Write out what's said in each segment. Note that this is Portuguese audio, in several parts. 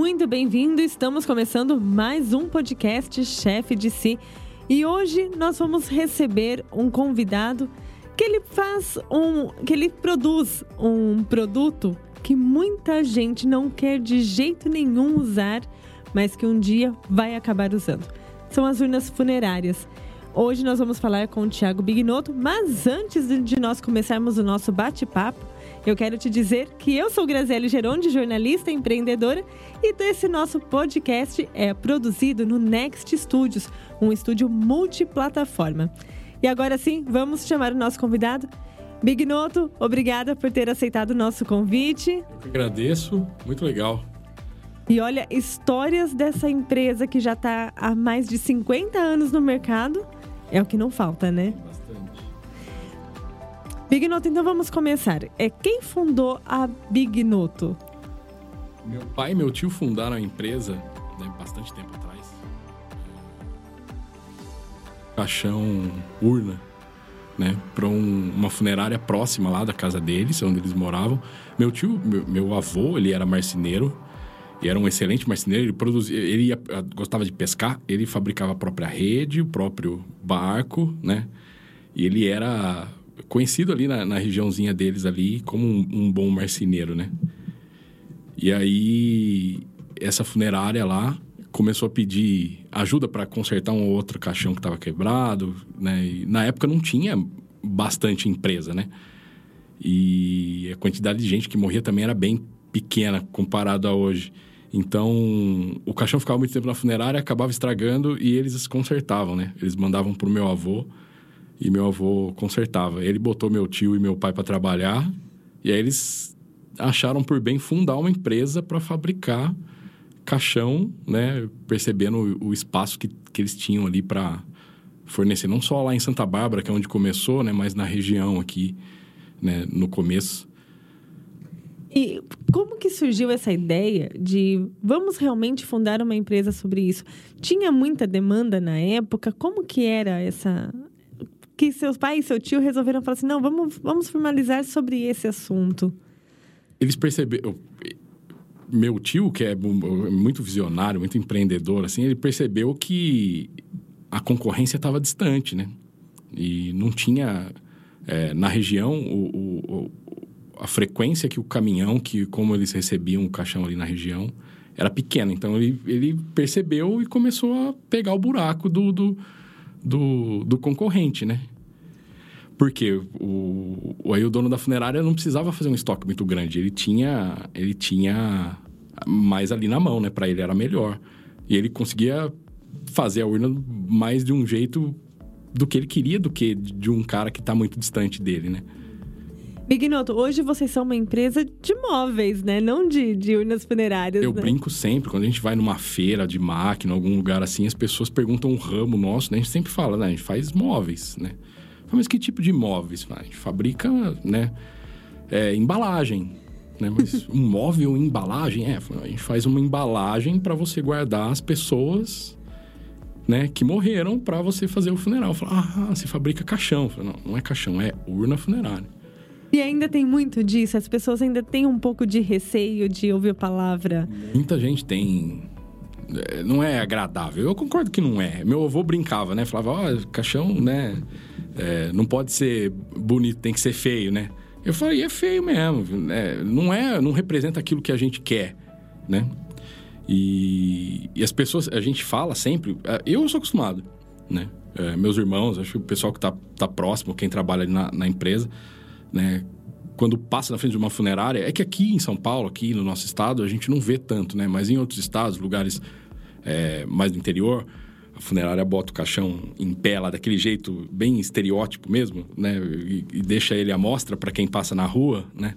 muito bem-vindo. Estamos começando mais um podcast Chefe de Si. E hoje nós vamos receber um convidado que ele produz um produto que muita gente não quer de jeito nenhum usar, mas que um dia vai acabar usando. São as urnas funerárias. Hoje nós vamos falar com o Thiago Bignotto, mas antes de nós começarmos o nosso bate-papo, eu quero te dizer que eu sou Graziele Geronde, jornalista e empreendedora, e esse nosso podcast é produzido no Next Studios, um estúdio multiplataforma. E agora sim, vamos chamar o nosso convidado. Bignotto, obrigada por ter aceitado o nosso convite. Eu que agradeço, muito legal. E olha, histórias dessa empresa que já está há mais de 50 anos no mercado, é o que não falta, né? Bastante. Bignotto, então vamos começar. Quem fundou a Bignotto? Meu pai e meu tio fundaram a empresa, né, bastante tempo atrás. Caixão, urna, né, para uma funerária próxima lá da casa deles, onde eles moravam. Meu tio, meu avô, ele era marceneiro. E era um excelente marceneiro, gostava de pescar, ele fabricava a própria rede, o próprio barco, né? E ele era conhecido ali na regiãozinha deles ali como um bom marceneiro, né? E aí, essa funerária lá começou a pedir ajuda para consertar um ou outro caixão que estava quebrado, né? E na época não tinha bastante empresa, né? E a quantidade de gente que morria também era bem pequena comparado a hoje. Então, o caixão ficava muito tempo na funerária, acabava estragando e eles consertavam, né? Eles mandavam pro meu avô e meu avô consertava. Ele botou meu tio e meu pai para trabalhar e aí eles acharam por bem fundar uma empresa para fabricar caixão, né? Percebendo o espaço que eles tinham ali para fornecer, não só lá em Santa Bárbara, que é onde começou, né? Mas na região aqui, né? No começo. E como que surgiu essa ideia de vamos realmente fundar uma empresa sobre isso? Tinha muita demanda na época? Como que era essa... que seus pais e seu tio resolveram falar assim, não, vamos formalizar sobre esse assunto? Eles perceberam... Meu tio, que é muito visionário, muito empreendedor, assim, ele percebeu que a concorrência estava distante, né? E não tinha... na região, a frequência que o caminhão, como eles recebiam o caixão ali na região, era pequena. Então, ele percebeu e começou a pegar o buraco do concorrente, né? Porque aí o dono da funerária não precisava fazer um estoque muito grande. Ele tinha mais ali na mão, né? Para ele era melhor. E ele conseguia fazer a urna mais de um jeito do que ele queria, do que de um cara que está muito distante dele, né? Bignotto, hoje vocês são uma empresa de móveis, né? Não de urnas funerárias, Eu né? brinco sempre, quando a gente vai numa feira de máquina, algum lugar assim, as pessoas perguntam um ramo nosso, né? A gente sempre fala, né? A gente faz móveis, né? Mas que tipo de móveis? A gente fabrica, né? Embalagem, né? Mas um móvel em embalagem? A gente faz uma embalagem para você guardar as pessoas, né? Que morreram para você fazer o funeral. Eu falo, você fabrica caixão. Eu falo, não é caixão, é urna funerária. E ainda tem muito disso? As pessoas ainda têm um pouco de receio de ouvir a palavra? Muita gente tem... Não é agradável. Eu concordo que não é. Meu avô brincava, né? Falava, caixão, né? Não pode ser bonito, tem que ser feio, né? Eu falei, é feio mesmo. Não representa aquilo que a gente quer, né? E as pessoas... A gente fala sempre... Eu sou acostumado, né? Meus irmãos, acho que o pessoal que tá próximo, quem trabalha ali na empresa... Né? Quando passa na frente de uma funerária, é que aqui em São Paulo, aqui no nosso estado, a gente não vê tanto, né? Mas em outros estados, lugares mais do interior, a funerária bota o caixão em pé lá, daquele jeito bem estereótipo mesmo, né? E deixa ele à mostra para quem passa na rua, né?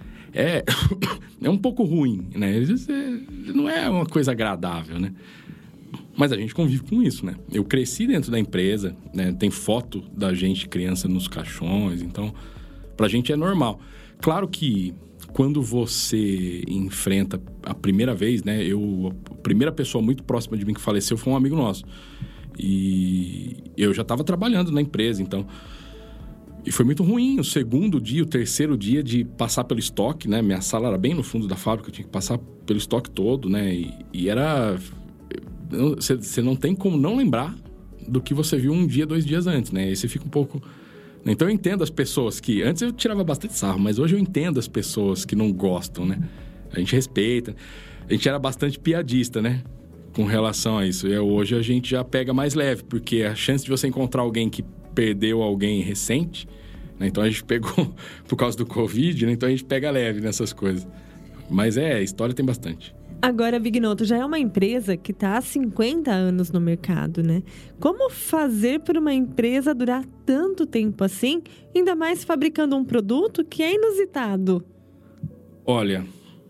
É um pouco ruim, né? Não é uma coisa agradável, né? Mas a gente convive com isso, né? Eu cresci dentro da empresa, né? Tem foto da gente criança nos caixões, então... Pra gente é normal. Claro que quando você enfrenta a primeira vez, né? A primeira pessoa muito próxima de mim que faleceu foi um amigo nosso. E eu já estava trabalhando na empresa, então... E foi muito ruim o segundo dia, o terceiro dia de passar pelo estoque, né? Minha sala era bem no fundo da fábrica, eu tinha que passar pelo estoque todo, né? E era... Você não tem como não lembrar do que você viu um dia, 2 dias antes, né? Aí você fica um pouco... Então eu entendo as pessoas que... Antes eu tirava bastante sarro, mas hoje eu entendo as pessoas que não gostam, né? A gente respeita. A gente era bastante piadista, né? Com relação a isso. E hoje a gente já pega mais leve, porque a chance de você encontrar alguém que perdeu alguém recente, né? Então a gente pegou por causa do Covid, né? Então a gente pega leve nessas coisas. Mas história tem bastante. Agora, Vignoto, já é uma empresa que está há 50 anos no mercado, né? Como fazer para uma empresa durar tanto tempo assim, ainda mais fabricando um produto que é inusitado? Olha,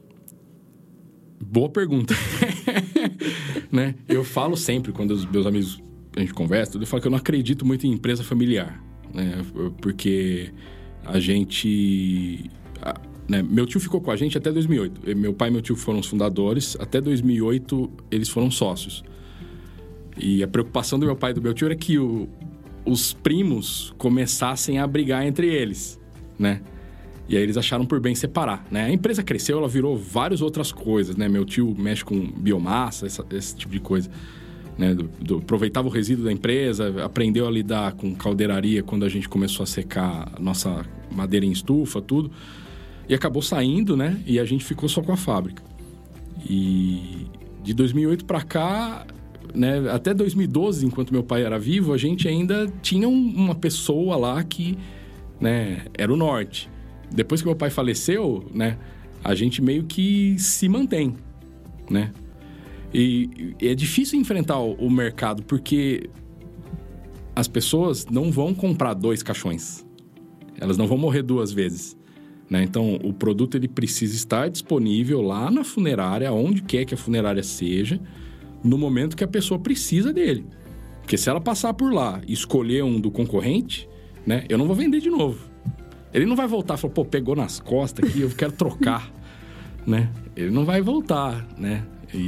boa pergunta. Né? Eu falo sempre, quando os meus amigos, a gente conversa, eu falo que eu não acredito muito em empresa familiar, né? Porque a gente... Né? Meu tio ficou com a gente até 2008. Meu pai e meu tio foram os fundadores. Até 2008, eles foram sócios. E a preocupação do meu pai e do meu tio era que os primos começassem a brigar entre eles, né? E aí eles acharam por bem separar, né? A empresa cresceu, ela virou várias outras coisas, né? Meu tio mexe com biomassa, esse tipo de coisa, né? Aproveitava o resíduo da empresa, aprendeu a lidar com caldeiraria quando a gente começou a secar a nossa madeira em estufa, tudo. E acabou saindo, né? E a gente ficou só com a fábrica. E de 2008 para cá, né? Até 2012, enquanto meu pai era vivo, a gente ainda tinha uma pessoa lá que, né? Era o norte. Depois que meu pai faleceu, né? A gente meio que se mantém, né? E é difícil enfrentar o mercado, porque as pessoas não vão comprar 2 caixões. Elas não vão morrer 2 vezes, né? Então, o produto ele precisa estar disponível lá na funerária, onde quer que a funerária seja, no momento que a pessoa precisa dele. Porque se ela passar por lá e escolher um do concorrente, né? Eu não vou vender de novo. Ele não vai voltar e falar, pô, pegou nas costas aqui, eu quero trocar, né? Ele não vai voltar, né?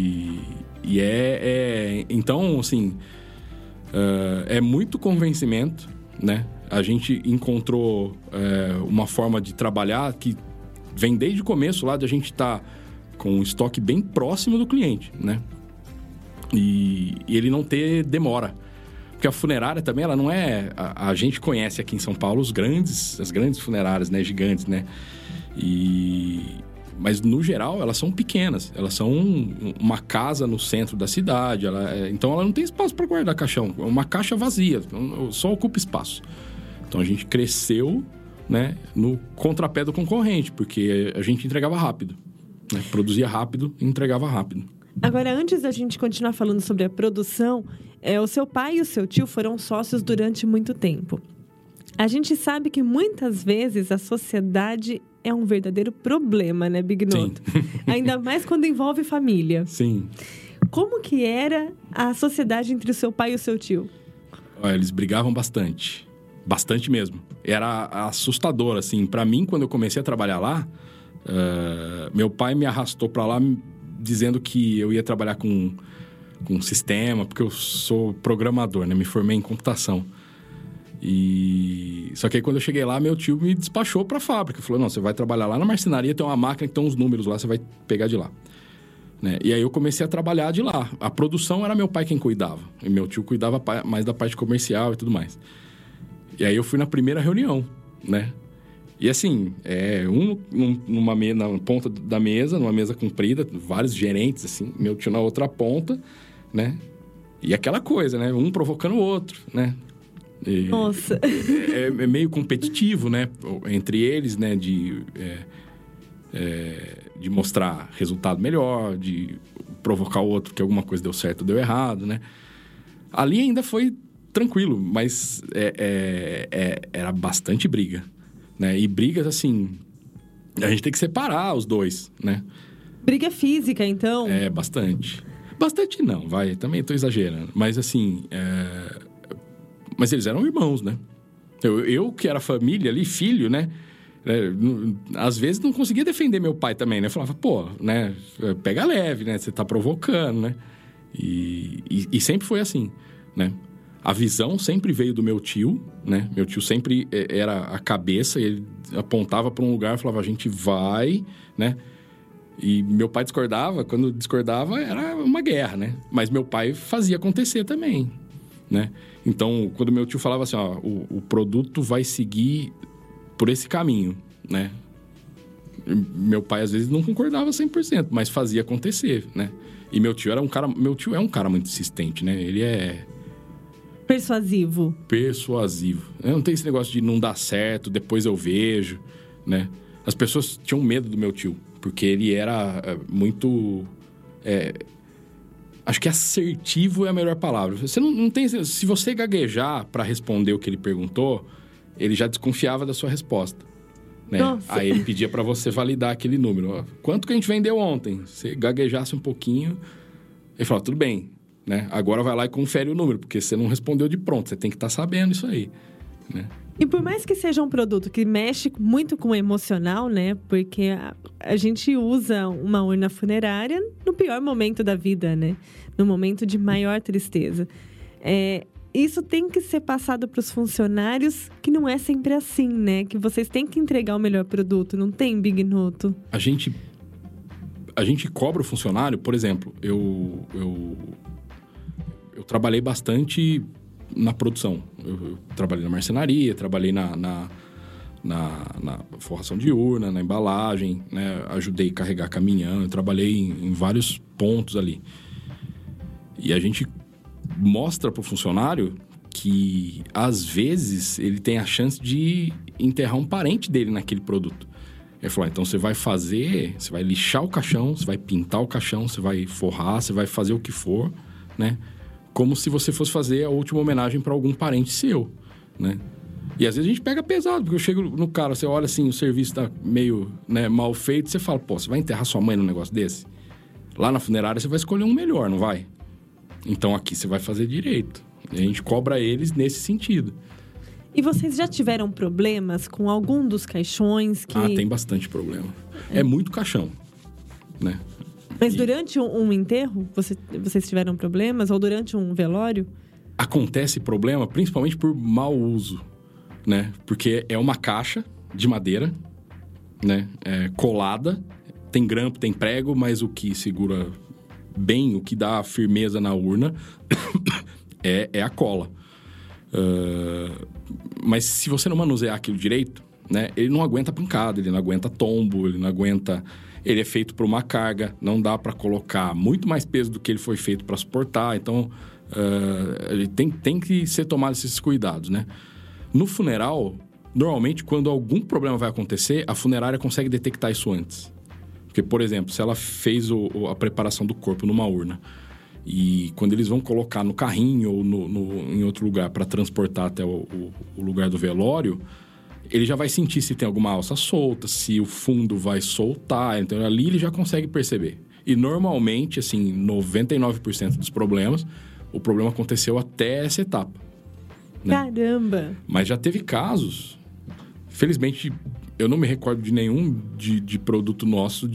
Então, assim, é muito convencimento, né? A gente encontrou uma forma de trabalhar que vem desde o começo lá de a gente estar com um estoque bem próximo do cliente, né? E ele não ter demora. Porque a funerária também, ela não é... A gente conhece aqui em São Paulo as grandes funerárias, né? Gigantes, né? Mas, no geral, elas são pequenas. Elas são uma casa no centro da cidade. Então, ela não tem espaço para guardar caixão. É uma caixa vazia. Só ocupa espaço. Então, a gente cresceu, né? No contrapé do concorrente. Porque a gente entregava rápido, né? Produzia rápido e entregava rápido. Agora, antes da gente continuar falando sobre a produção, o seu pai e o seu tio foram sócios durante muito tempo. A gente sabe que muitas vezes a sociedade é um verdadeiro problema, né, Vignoto? Sim. Ainda mais quando envolve família. Sim. Como que era a sociedade entre o seu pai e o seu tio? Olha, eles brigavam bastante. Bastante mesmo. Era assustador, assim. Pra mim, quando eu comecei a trabalhar lá, meu pai me arrastou pra lá dizendo que eu ia trabalhar com sistema, porque eu sou programador, né? Me formei em computação. Só que aí, quando eu cheguei lá, meu tio me despachou para a fábrica. Falou, não, você vai trabalhar lá na marcenaria, tem uma máquina que tem uns números lá, você vai pegar de lá. Né? E aí, eu comecei a trabalhar de lá. A produção era meu pai quem cuidava. E meu tio cuidava mais da parte comercial e tudo mais. E aí, eu fui na primeira reunião, né? E assim, na ponta da mesa, numa mesa comprida, vários gerentes, assim, meu tio na outra ponta, né? E aquela coisa, né? Um provocando o outro, né? Nossa! É meio competitivo, né? Entre eles, né? De mostrar resultado melhor, de provocar o outro que alguma coisa deu certo ou deu errado, né? Ali ainda foi tranquilo, mas era bastante briga. Né? E brigas, assim, a gente tem que separar os dois, né? Briga física, então? Bastante. Bastante não, também tô exagerando. Mas, assim, mas eles eram irmãos, né? Eu que era família ali, filho, né? Às vezes não conseguia defender meu pai também, né? Eu falava, pô, né? Pega leve, né? Você tá provocando, né? E sempre foi assim, né? A visão sempre veio do meu tio, né? Meu tio sempre era a cabeça, ele apontava para um lugar e falava, a gente vai, né? E meu pai discordava, quando discordava era uma guerra, né? Mas meu pai fazia acontecer também, né? Então, quando meu tio falava assim, ó, o produto vai seguir por esse caminho, né? Meu pai, às vezes, não concordava 100%, mas fazia acontecer, né? E meu tio é um cara muito insistente, né? Ele é... Persuasivo. Não tem esse negócio de não dar certo, depois eu vejo, né? As pessoas tinham medo do meu tio, porque ele era muito... acho que assertivo é a melhor palavra. Você não tem... Se você gaguejar para responder o que ele perguntou, ele já desconfiava da sua resposta, né? Aí ele pedia para você validar aquele número. Ó, quanto que a gente vendeu ontem? Se gaguejasse um pouquinho, ele falava, tudo bem, né? Agora vai lá e confere o número, porque você não respondeu de pronto. Você tem que estar sabendo isso aí, né? E por mais que seja um produto que mexe muito com o emocional, né? Porque a gente usa uma urna funerária no pior momento da vida, né? No momento de maior tristeza. Isso tem que ser passado para os funcionários, que não é sempre assim, né? Que vocês têm que entregar o melhor produto, não tem, Bignoto? A gente cobra o funcionário, por exemplo, eu trabalhei bastante na produção. Eu trabalhei na marcenaria, trabalhei na forração de urna, na embalagem, né? Ajudei a carregar caminhão, eu trabalhei em vários pontos ali. E a gente mostra para o funcionário que, às vezes, ele tem a chance de enterrar um parente dele naquele produto. Ele falou, então você vai lixar o caixão, você vai pintar o caixão, você vai forrar, você vai fazer o que for, né? Como se você fosse fazer a última homenagem para algum parente seu, né? E às vezes a gente pega pesado, porque eu chego no cara, você olha assim, o serviço tá meio, né, mal feito, você fala, pô, você vai enterrar sua mãe num negócio desse? Lá na funerária você vai escolher um melhor, não vai? Então aqui você vai fazer direito. E a gente cobra eles nesse sentido. E vocês já tiveram problemas com algum dos caixões que... tem bastante problema. É muito caixão, né? Mas durante um enterro, vocês tiveram problemas? Ou durante um velório? Acontece problema principalmente por mau uso, né? Porque é uma caixa de madeira, né? Colada, tem grampo, tem prego, mas o que segura bem, o que dá firmeza na urna é a cola. Mas se você não manusear aquilo direito, né? Ele não aguenta pancada, ele não aguenta tombo, ele não aguenta... Ele é feito por uma carga, não dá para colocar muito mais peso do que ele foi feito para suportar. Então, ele tem que ser tomado esses cuidados, né? No funeral, normalmente, quando algum problema vai acontecer, a funerária consegue detectar isso antes. Porque, por exemplo, se ela fez a preparação do corpo numa urna e quando eles vão colocar no carrinho ou em outro lugar para transportar até o lugar do velório... ele já vai sentir se tem alguma alça solta, se o fundo vai soltar. Então, ali ele já consegue perceber. E, normalmente, assim, 99% dos problemas, o problema aconteceu até essa etapa, né? Caramba! Mas já teve casos... Felizmente, eu não me recordo de nenhum de produto nosso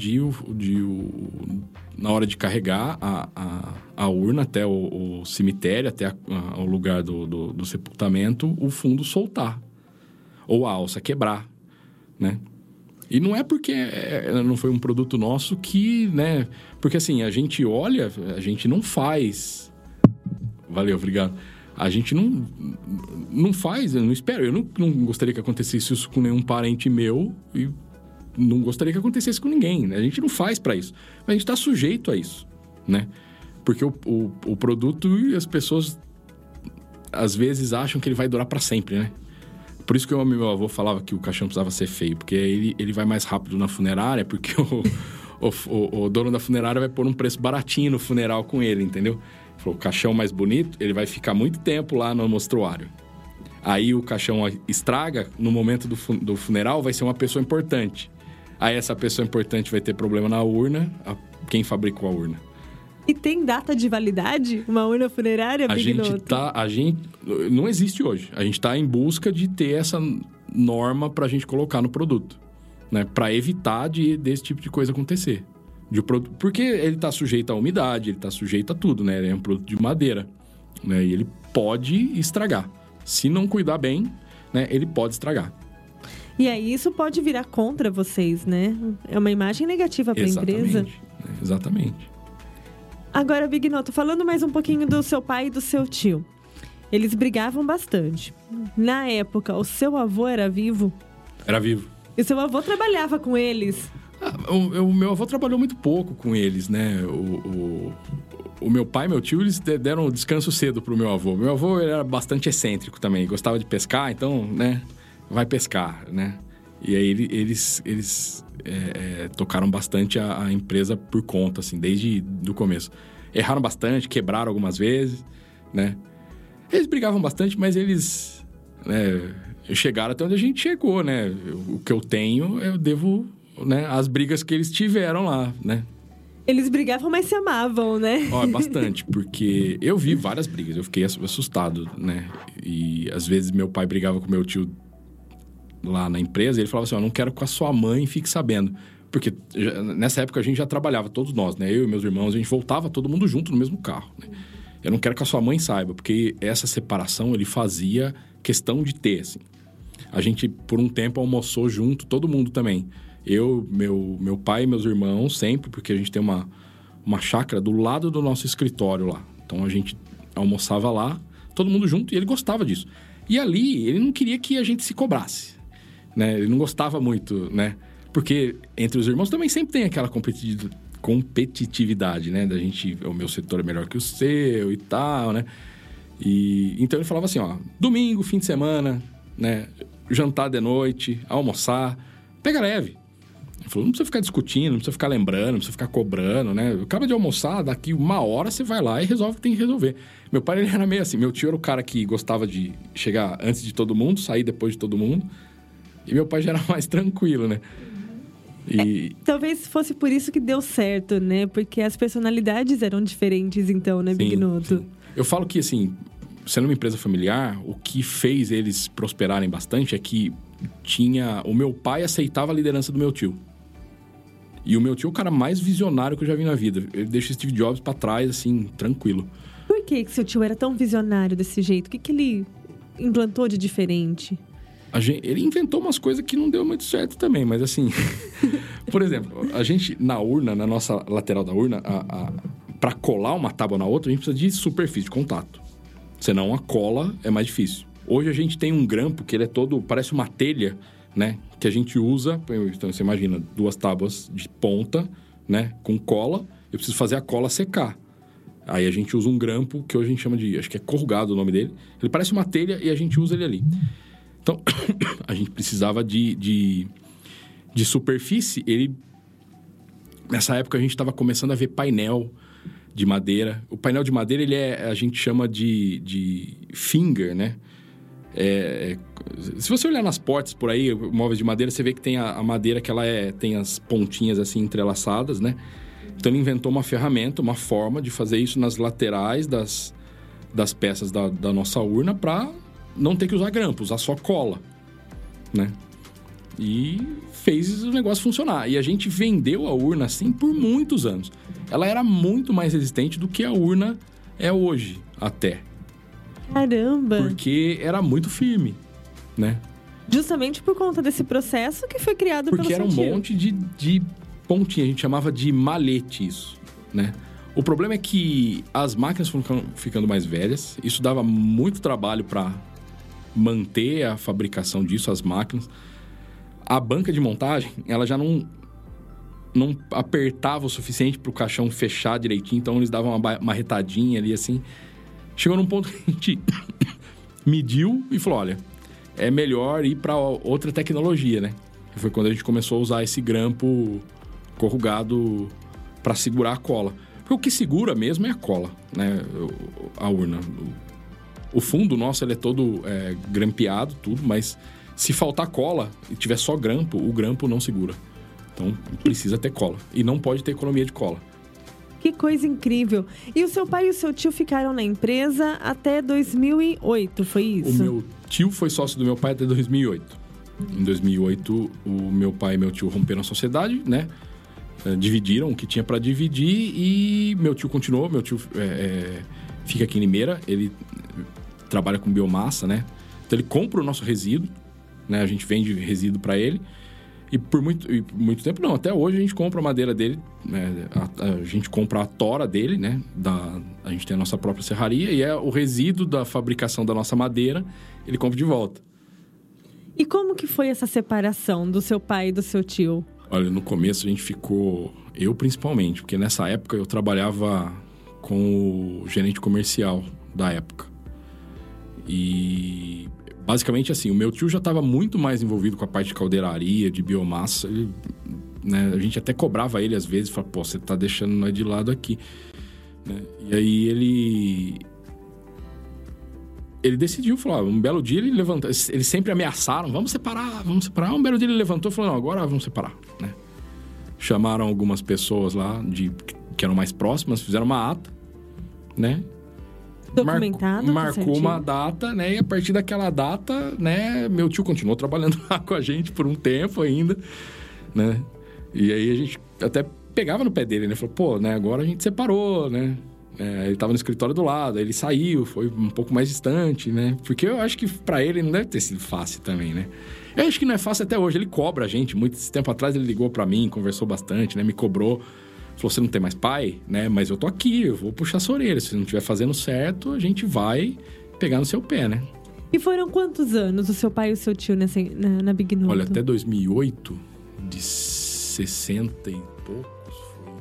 na hora de carregar a urna até o cemitério, até o lugar do sepultamento, o fundo soltar. Ou a alça quebrar, né? E não é porque não foi um produto nosso que, né? Porque assim, a gente olha, a gente não faz... Valeu, obrigado. A gente não faz, eu não espero. Eu não gostaria que acontecesse isso com nenhum parente meu e não gostaria que acontecesse com ninguém, né? A gente não faz para isso. Mas a gente está sujeito a isso, né? Porque o produto e as pessoas, às vezes, acham que ele vai durar para sempre, né? Por isso que o meu avô falava que o caixão precisava ser feio, porque ele vai mais rápido na funerária, porque o dono da funerária vai pôr um preço baratinho no funeral com ele, entendeu? Ele falou, o caixão mais bonito, ele vai ficar muito tempo lá no mostruário. Aí o caixão estraga, no momento do funeral vai ser uma pessoa importante. Aí essa pessoa importante vai ter problema na urna, quem fabricou a urna. E tem data de validade? Uma urna funerária, Bignoto? Não existe hoje. A gente está em busca de ter essa norma para a gente colocar no produto, né? Para evitar desse tipo de coisa acontecer. Porque ele está sujeito à umidade, ele está sujeito a tudo, né? Ele é um produto de madeira, né? E ele pode estragar. Se não cuidar bem, né, ele pode estragar. E aí isso pode virar contra vocês, né? É uma imagem negativa para a empresa. Exatamente. Agora, Bignoto, falando mais um pouquinho do seu pai e do seu tio. Eles brigavam bastante. Na época, o seu avô era vivo? Era vivo. E o seu avô trabalhava com eles? O meu avô trabalhou muito pouco com eles, né? O meu pai e meu tio, eles deram descanso cedo pro meu avô. Meu avô era bastante excêntrico também, gostava de pescar, então, né? Vai pescar, né? E aí eles tocaram bastante a empresa por conta, assim, desde o começo. Erraram bastante, quebraram algumas vezes, né? Eles brigavam bastante, mas eles chegaram até onde a gente chegou, né? O que eu tenho, eu devo, né, às brigas que eles tiveram lá, né? Eles brigavam, mas se amavam, né? Bastante, porque eu vi várias brigas, eu fiquei assustado, né? E às vezes meu pai brigava com meu tio lá na empresa e ele falava assim, não quero que a sua mãe fique sabendo. Porque nessa época a gente já trabalhava, todos nós, né? Eu e meus irmãos, a gente voltava todo mundo junto no mesmo carro, né? Eu não quero que a sua mãe saiba, porque essa separação ele fazia questão de ter, assim. A gente, por um tempo, almoçou junto, todo mundo também. Eu, meu pai e meus irmãos, sempre, porque a gente tem uma chácara do lado do nosso escritório lá. Então, a gente almoçava lá, todo mundo junto, e ele gostava disso. E ali, ele não queria que a gente se cobrasse, né? Ele não gostava muito, né? Porque entre os irmãos também sempre tem aquela competitividade, né? Da gente, o meu setor é melhor que o seu e tal, né? E então ele falava assim, domingo, fim de semana, né? Jantar de noite, almoçar, pega leve. Ele falou, não precisa ficar discutindo, não precisa ficar lembrando, não precisa ficar cobrando, né? Acaba de almoçar, daqui 1 hora você vai lá e resolve o que tem que resolver. Meu pai, ele era meio assim, meu tio era o cara que gostava de chegar antes de todo mundo, sair depois de todo mundo. E meu pai já era mais tranquilo, né? Talvez fosse por isso que deu certo, né? Porque as personalidades eram diferentes, então, né, Bignoto? Sim. Eu falo que, assim, sendo uma empresa familiar, o que fez eles prosperarem bastante é que o meu pai aceitava a liderança do meu tio. E o meu tio é o cara mais visionário que eu já vi na vida. Ele deixa o Steve Jobs pra trás, assim, tranquilo. Por que seu tio era tão visionário desse jeito? O que ele implantou de diferente? Ele inventou umas coisas que não deu muito certo também, mas assim... Por exemplo, a gente, na urna, na nossa lateral da urna, para colar uma tábua na outra, a gente precisa de superfície, de contato. Senão a cola é mais difícil. Hoje a gente tem um grampo que ele é todo... Parece uma telha, né? Que a gente usa... Então, você imagina, 2 tábuas de ponta, né? Com cola. Eu preciso fazer a cola secar. Aí a gente usa um grampo que hoje a gente chama de... Acho que é corrugado o nome dele. Ele parece uma telha e a gente usa ele ali. Então, a gente precisava de superfície. Nessa época, a gente estava começando a ver painel de madeira. O painel de madeira, a gente chama de finger, né? Se você olhar nas portas por aí, móveis de madeira, você vê que tem a madeira que ela tem as pontinhas assim entrelaçadas, né? Então, ele inventou uma ferramenta, uma forma de fazer isso nas laterais das peças da nossa urna para... não ter que usar grampo, usar só cola, né? E fez o negócio funcionar. E a gente vendeu a urna assim por muitos anos. Ela era muito mais resistente do que a urna é hoje, até. Caramba! Porque era muito firme, né? Justamente por conta desse processo que foi criado pelo seu tio. Porque era um monte de pontinha, a gente chamava de malete isso, né? O problema é que as máquinas foram ficando mais velhas. Isso dava muito trabalho para manter a fabricação disso, as máquinas. A banca de montagem, ela já não apertava o suficiente para o caixão fechar direitinho, então eles davam uma retadinha ali assim. Chegou num ponto que a gente mediu e falou, olha, é melhor ir para outra tecnologia, né? E foi quando a gente começou a usar esse grampo corrugado para segurar a cola. Porque o que segura mesmo é a cola, né? A urna. O fundo nosso, ele é todo grampeado, tudo, mas se faltar cola e tiver só grampo, o grampo não segura. Então, precisa ter cola. E não pode ter economia de cola. Que coisa incrível. E o seu pai e o seu tio ficaram na empresa até 2008, foi isso? O meu tio foi sócio do meu pai até 2008. Em 2008, o meu pai e meu tio romperam a sociedade, né? Dividiram o que tinha para dividir e meu tio continuou. Meu tio fica aqui em Limeira, ele trabalha com biomassa, né? Então ele compra o nosso resíduo, né? A gente vende resíduo para ele. E por muito tempo não, até hoje a gente compra a madeira dele, né? A gente compra a tora dele, né? A gente tem a nossa própria serraria e é o resíduo da fabricação da nossa madeira, ele compra de volta. E como que foi essa separação do seu pai e do seu tio? Olha, no começo a gente ficou, eu principalmente, porque nessa época eu trabalhava com o gerente comercial da época. E basicamente assim, o meu tio já estava muito mais envolvido com a parte de caldeiraria, de biomassa. Ele, né, a gente até cobrava ele às vezes, falava, pô, você tá deixando nós de lado aqui. Né? E aí ele decidiu, falou, um belo dia ele levantou, eles sempre ameaçaram, vamos separar. Um belo dia ele levantou e falou, não, agora vamos separar, né? Chamaram algumas pessoas lá, que eram mais próximas, fizeram uma ata, né? Documentado, marcou uma data, né? E a partir daquela data, né? Meu tio continuou trabalhando lá com a gente por um tempo ainda, né? E aí a gente até pegava no pé dele, né? Falou, pô, né? Agora a gente separou, né? Ele tava no escritório do lado, aí ele saiu, foi um pouco mais distante, né? Porque eu acho que pra ele não deve ter sido fácil também, né? Eu acho que não é fácil até hoje. Ele cobra a gente. Muito tempo atrás ele ligou pra mim, conversou bastante, né? Me cobrou. Falou, você não tem mais pai, né? Mas eu tô aqui, eu vou puxar sua orelha. Se você não estiver fazendo certo, a gente vai pegar no seu pé, né? E foram quantos anos o seu pai e o seu tio na Big Noto? Olha, até 2008, de 60 e poucos, foi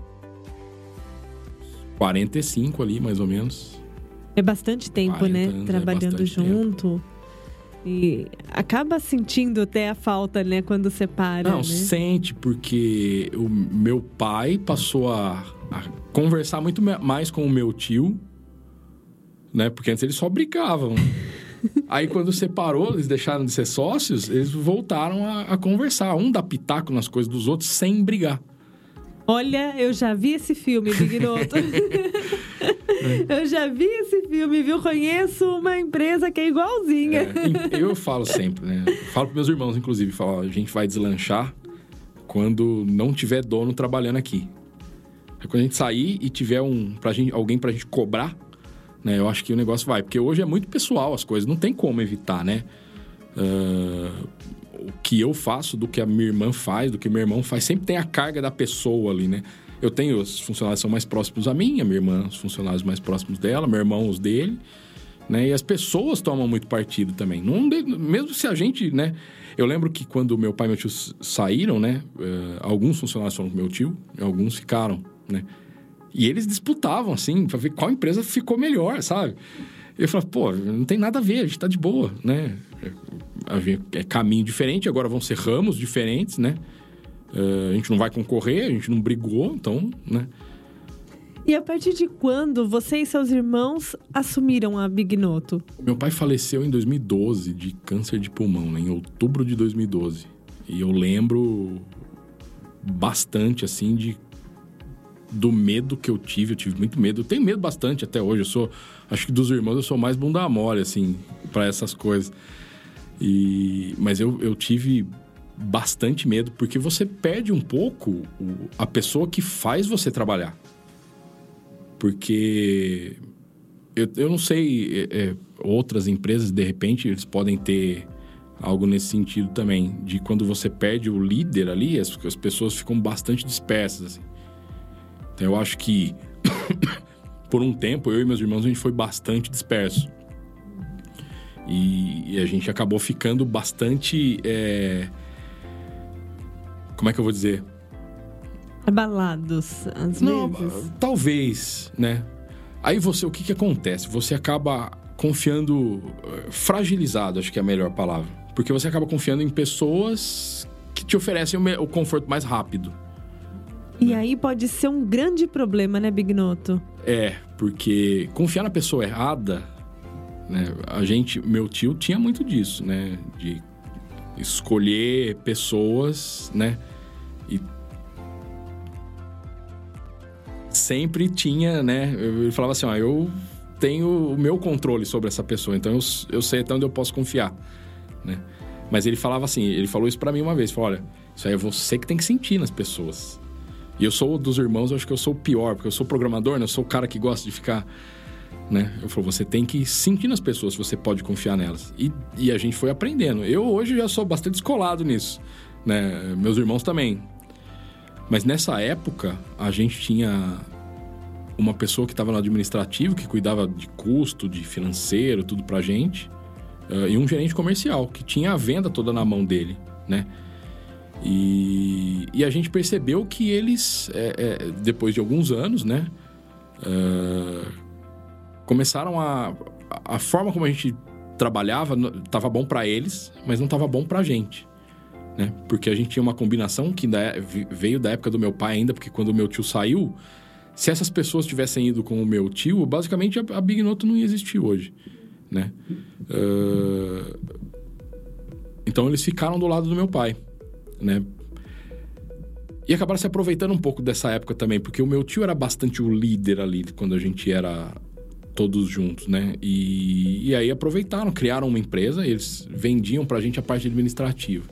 45 ali, mais ou menos. É bastante tempo, né? Anos, trabalhando junto. Tempo. E acaba sentindo até a falta, né? Quando separa, Não, né? sente, porque o meu pai passou a conversar muito mais com o meu tio, né? Porque antes eles só brigavam. Aí, quando separou, eles deixaram de ser sócios, eles voltaram a conversar. Um dá pitaco nas coisas dos outros sem brigar. Olha, eu já vi esse filme, Big Noto. Eu já vi esse filme, viu? Conheço uma empresa que é igualzinha. Eu falo sempre, né? Falo para meus irmãos, inclusive, falo, a gente vai deslanchar quando não tiver dono trabalhando aqui. Quando a gente sair e tiver alguém pra gente cobrar, né? Eu acho que o negócio vai. Porque hoje é muito pessoal as coisas, não tem como evitar, né? O que eu faço, do que a minha irmã faz, do que meu irmão faz, sempre tem a carga da pessoa ali, né? Eu tenho os funcionários que são mais próximos a mim, a minha irmã, os funcionários mais próximos dela, meu irmão, os dele, né? E as pessoas tomam muito partido também. Mesmo se a gente, né? Eu lembro que quando meu pai e meu tio saíram, né? Alguns funcionários foram com meu tio, alguns ficaram, né? E eles disputavam, assim, pra ver qual empresa ficou melhor, sabe? Eu falava, pô, não tem nada a ver, a gente tá de boa, né? É caminho diferente, agora vão ser ramos diferentes, né? A gente não vai concorrer, a gente não brigou, então, né? E a partir de quando você e seus irmãos assumiram a Big Noto? Meu pai faleceu em 2012 de câncer de pulmão, né? Em outubro de 2012. E eu lembro bastante, assim, do medo que eu tive muito medo. Eu tenho medo bastante até hoje. Acho que dos irmãos eu sou mais bunda mole, assim, pra essas coisas. Mas eu tive bastante medo, porque você perde um pouco a pessoa que faz você trabalhar. Porque eu não sei, outras empresas, de repente, eles podem ter algo nesse sentido também, de quando você perde o líder ali, as pessoas ficam bastante dispersas, assim. Então, eu acho que, por um tempo, eu e meus irmãos, a gente foi bastante disperso. E a gente acabou ficando bastante... Como é que eu vou dizer? Abalados, às vezes. Talvez, né? Aí o que acontece? Você acaba confiando... fragilizado, acho que é a melhor palavra. Porque você acaba confiando em pessoas que te oferecem o conforto mais rápido. E aí pode ser um grande problema, né, Big Noto? Porque confiar na pessoa errada, né? Meu tio tinha muito disso, né? De escolher pessoas, né? E sempre tinha, né? Ele falava assim, eu tenho o meu controle sobre essa pessoa, então eu sei até onde eu posso confiar, né? Mas ele falava assim, ele falou isso pra mim uma vez, falou, olha, isso aí é você que tem que sentir nas pessoas. E eu sou dos irmãos, eu acho que eu sou o pior, porque eu sou programador, né? Eu sou o cara que gosta de ficar né? Eu falei, você tem que sentir nas pessoas se você pode confiar nelas. E a gente foi aprendendo. Eu hoje já sou bastante descolado nisso, né? Meus irmãos também. Mas nessa época, a gente tinha uma pessoa que estava no administrativo, que cuidava de custo, de financeiro, tudo pra gente. E um gerente comercial, que tinha a venda toda na mão dele, né? E a gente percebeu que eles, depois de alguns anos, né? Começaram a forma como a gente trabalhava estava bom para eles, mas não estava bom pra gente, né? Porque a gente tinha uma combinação que veio da época do meu pai ainda, porque quando o meu tio saiu, se essas pessoas tivessem ido com o meu tio, basicamente a Big Noto não ia existir hoje, né? Então eles ficaram do lado do meu pai, né? E acabaram se aproveitando um pouco dessa época também, porque o meu tio era bastante o líder ali quando a gente era todos juntos, né? E aí aproveitaram, criaram uma empresa, eles vendiam pra gente a parte administrativa.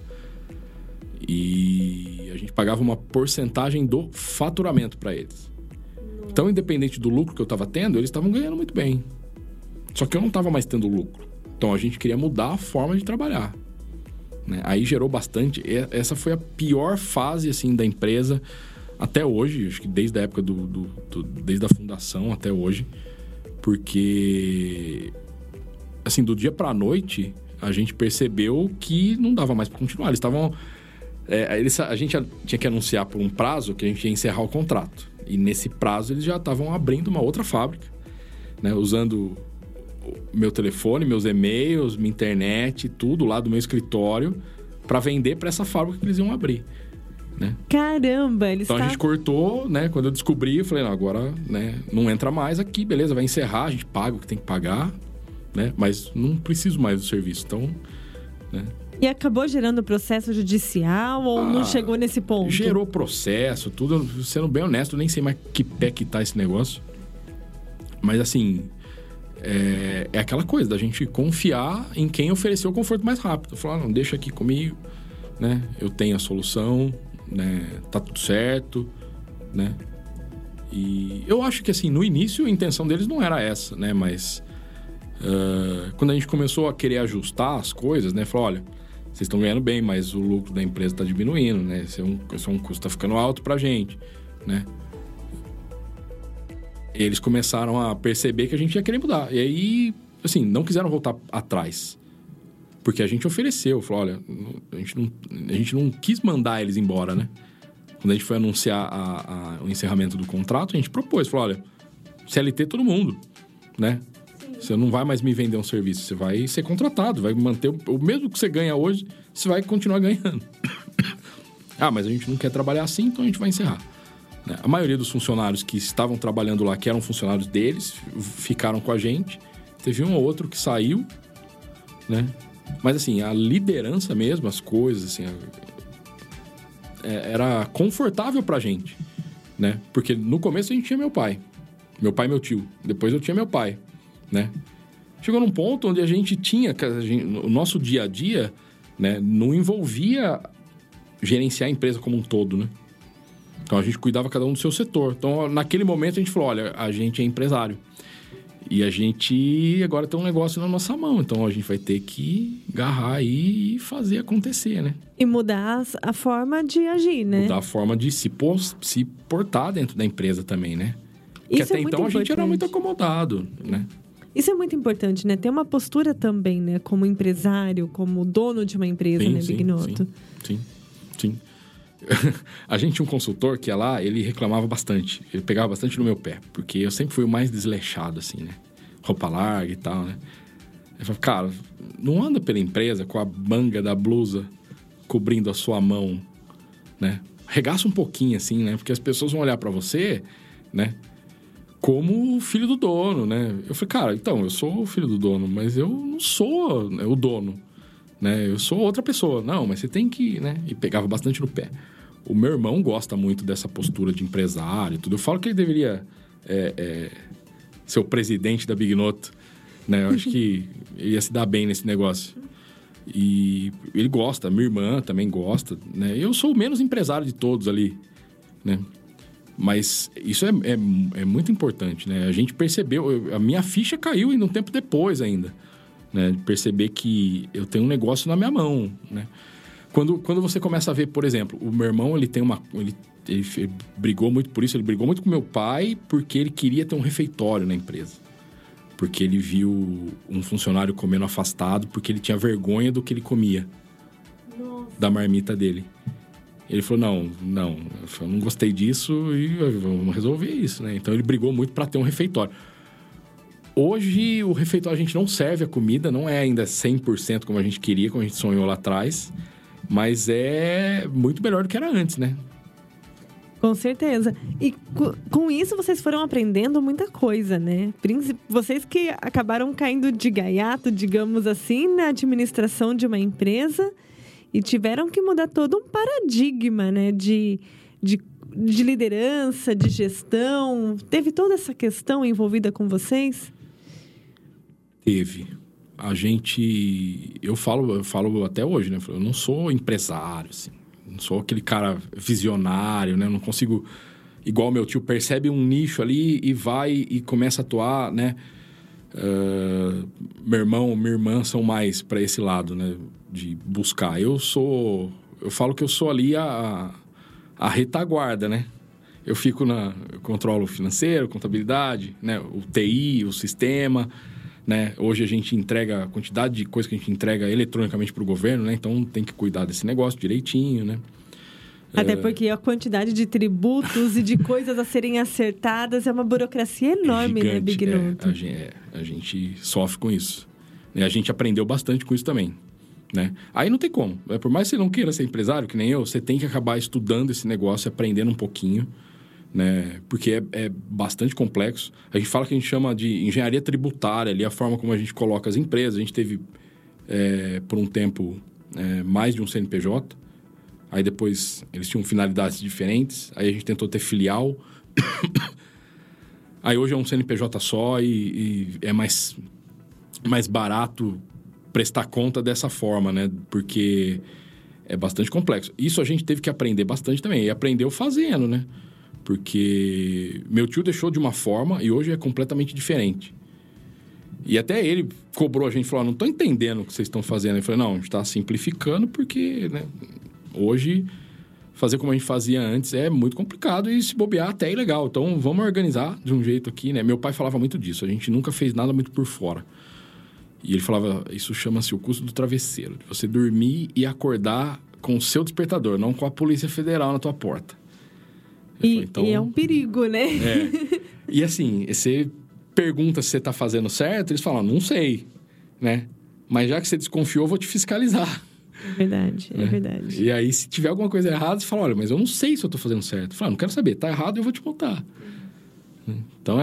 E a gente pagava uma porcentagem do faturamento pra eles. Então, independente do lucro que eu tava tendo, eles estavam ganhando muito bem. Só que eu não tava mais tendo lucro. Então, a gente queria mudar a forma de trabalhar, né? Aí gerou bastante. Essa foi a pior fase, assim, da empresa até hoje. Acho que desde a época desde a fundação até hoje. Porque, assim, do dia pra noite, a gente percebeu que não dava mais pra continuar. Eles estavam... a gente tinha que anunciar por um prazo que a gente ia encerrar o contrato. E nesse prazo, eles já estavam abrindo uma outra fábrica, né? Usando meu telefone, meus e-mails, minha internet, tudo lá do meu escritório, para vender para essa fábrica que eles iam abrir, né? Caramba! Então a gente cortou, né? Quando eu descobri, eu falei, não, agora, né, não entra mais aqui, beleza, vai encerrar, a gente paga o que tem que pagar, né? Mas não preciso mais do serviço, então, né? E acabou gerando processo judicial ou não chegou nesse ponto? Gerou processo, tudo. Sendo bem honesto, eu nem sei mais que pé que tá esse negócio. Mas, assim, é aquela coisa da gente confiar em quem ofereceu o conforto mais rápido. Falar, não, deixa aqui comigo, né? Eu tenho a solução, né? Tá tudo certo, né? E eu acho que, assim, no início a intenção deles não era essa, né? Mas quando a gente começou a querer ajustar as coisas, né? Falou, olha, vocês estão ganhando bem, mas o lucro da empresa está diminuindo, né? Esse é um custo que tá ficando alto pra gente, né? E eles começaram a perceber que a gente ia querer mudar. E aí, assim, não quiseram voltar atrás. Porque a gente ofereceu. Falou, olha, a gente não quis mandar eles embora, né? Quando a gente foi anunciar o encerramento do contrato, a gente propôs. Falou, olha, CLT todo mundo, né? Você não vai mais me vender um serviço, você vai ser contratado, vai manter o mesmo que você ganha hoje, você vai continuar ganhando. Mas a gente não quer trabalhar assim, então a gente vai encerrar. A maioria dos funcionários que estavam trabalhando lá, que eram funcionários deles, ficaram com a gente. Teve um ou outro que saiu, né? Mas assim, a liderança mesmo, as coisas, assim, era confortável pra gente, né? Porque no começo a gente tinha meu pai e meu tio. Depois eu tinha meu pai, né? Chegou num ponto onde a gente tinha... o nosso dia a dia, né, não envolvia gerenciar a empresa como um todo, né? Então, a gente cuidava cada um do seu setor. Então, naquele momento, a gente falou, olha, a gente é empresário. E a gente agora tem um negócio na nossa mão. Então, a gente vai ter que agarrar aí e fazer acontecer, né? E mudar a forma de agir, né? Mudar a forma de se portar dentro da empresa também, né? Porque até então, a gente era muito acomodado, né? Isso é muito importante, né? Ter uma postura também, né? Como empresário, como dono de uma empresa, sim, né, Big Noto? Sim. A gente tinha um consultor que ia lá, ele reclamava bastante. Ele pegava bastante no meu pé. Porque eu sempre fui o mais desleixado, assim, né? Roupa larga e tal, né? Ele falava, cara, não anda pela empresa com a manga da blusa cobrindo a sua mão, né? Regaça um pouquinho, assim, né? Porque as pessoas vão olhar pra você, né? Como o filho do dono, né? Eu falei, cara, então, eu sou o filho do dono, mas eu não sou, né, o dono, né? Eu sou outra pessoa. Não, mas você tem que, né? E pegava bastante no pé. O meu irmão gosta muito dessa postura de empresário e tudo. Eu falo que ele deveria ser o presidente da Big Noto, né? Eu acho que ele ia se dar bem nesse negócio. E ele gosta, minha irmã também gosta, né? Eu sou o menos empresário de todos ali, né? Mas isso é muito importante, né? A gente percebeu... A minha ficha caiu ainda um tempo depois ainda, né? Perceber que eu tenho um negócio na minha mão, né? Quando você começa a ver, por exemplo, o meu irmão, ele brigou muito por isso. Ele brigou muito com meu pai porque ele queria ter um refeitório na empresa. Porque ele viu um funcionário comendo afastado porque ele tinha vergonha do que ele comia. Nossa. Da marmita dele. Ele falou, eu não gostei disso e vamos resolver isso, né? Então, ele brigou muito para ter um refeitório. Hoje, o refeitório, a gente não serve a comida, não é ainda 100% como a gente queria, como a gente sonhou lá atrás, mas é muito melhor do que era antes, né? Com certeza. E com isso, vocês foram aprendendo muita coisa, né? Vocês que acabaram caindo de gaiato, digamos assim, na administração de uma empresa... E tiveram que mudar todo um paradigma, né? De liderança, de gestão. Teve toda essa questão envolvida com vocês? Teve. Eu falo até hoje, né? Eu não sou empresário, assim. Não sou aquele cara visionário, né? Eu não consigo... Igual meu tio percebe um nicho ali e vai e começa a atuar, né? Meu irmão, minha irmã são mais para esse lado, né? De buscar. Eu falo que eu sou ali a retaguarda, né? Eu controlo o financeiro, contabilidade, né? O TI, o sistema, né? Hoje a gente entrega a quantidade de coisa que a gente entrega eletronicamente para o governo, né? Então tem que cuidar desse negócio direitinho, né? Até porque a quantidade de tributos e de coisas a serem acertadas é uma burocracia enorme, gigante, né, Big Noto? A gente sofre com isso. A gente aprendeu bastante com isso também, né? Aí não tem como. Por mais que você não queira ser empresário, que nem eu, você tem que acabar estudando esse negócio, aprendendo um pouquinho, né? Porque é bastante complexo. A gente fala que a gente chama de engenharia tributária, ali, a forma como a gente coloca as empresas. A gente teve, por um tempo, mais de um CNPJ. Aí depois eles tinham finalidades diferentes. Aí a gente tentou ter filial. Aí hoje é um CNPJ só e é mais barato prestar conta dessa forma, né? Porque é bastante complexo. Isso a gente teve que aprender bastante também. E aprendeu fazendo, né? Porque meu tio deixou de uma forma e hoje é completamente diferente. E até ele cobrou a gente, falou, não estou entendendo o que vocês estão fazendo. Eu falei, não, a gente está simplificando porque, né, hoje fazer como a gente fazia antes é muito complicado e se bobear até é ilegal. Então, vamos organizar de um jeito aqui, né? Meu pai falava muito disso, a gente nunca fez nada muito por fora. E ele falava, isso chama-se o custo do travesseiro. De você dormir e acordar com o seu despertador, não com a Polícia Federal na tua porta. E é um perigo, né? E assim, você pergunta se você está fazendo certo, eles falam, não sei, né? Mas já que você desconfiou, eu vou te fiscalizar. É verdade, é verdade. E aí, se tiver alguma coisa errada, você fala, olha, mas eu não sei se eu estou fazendo certo. Fala, não quero saber, tá errado, eu vou te contar. Então,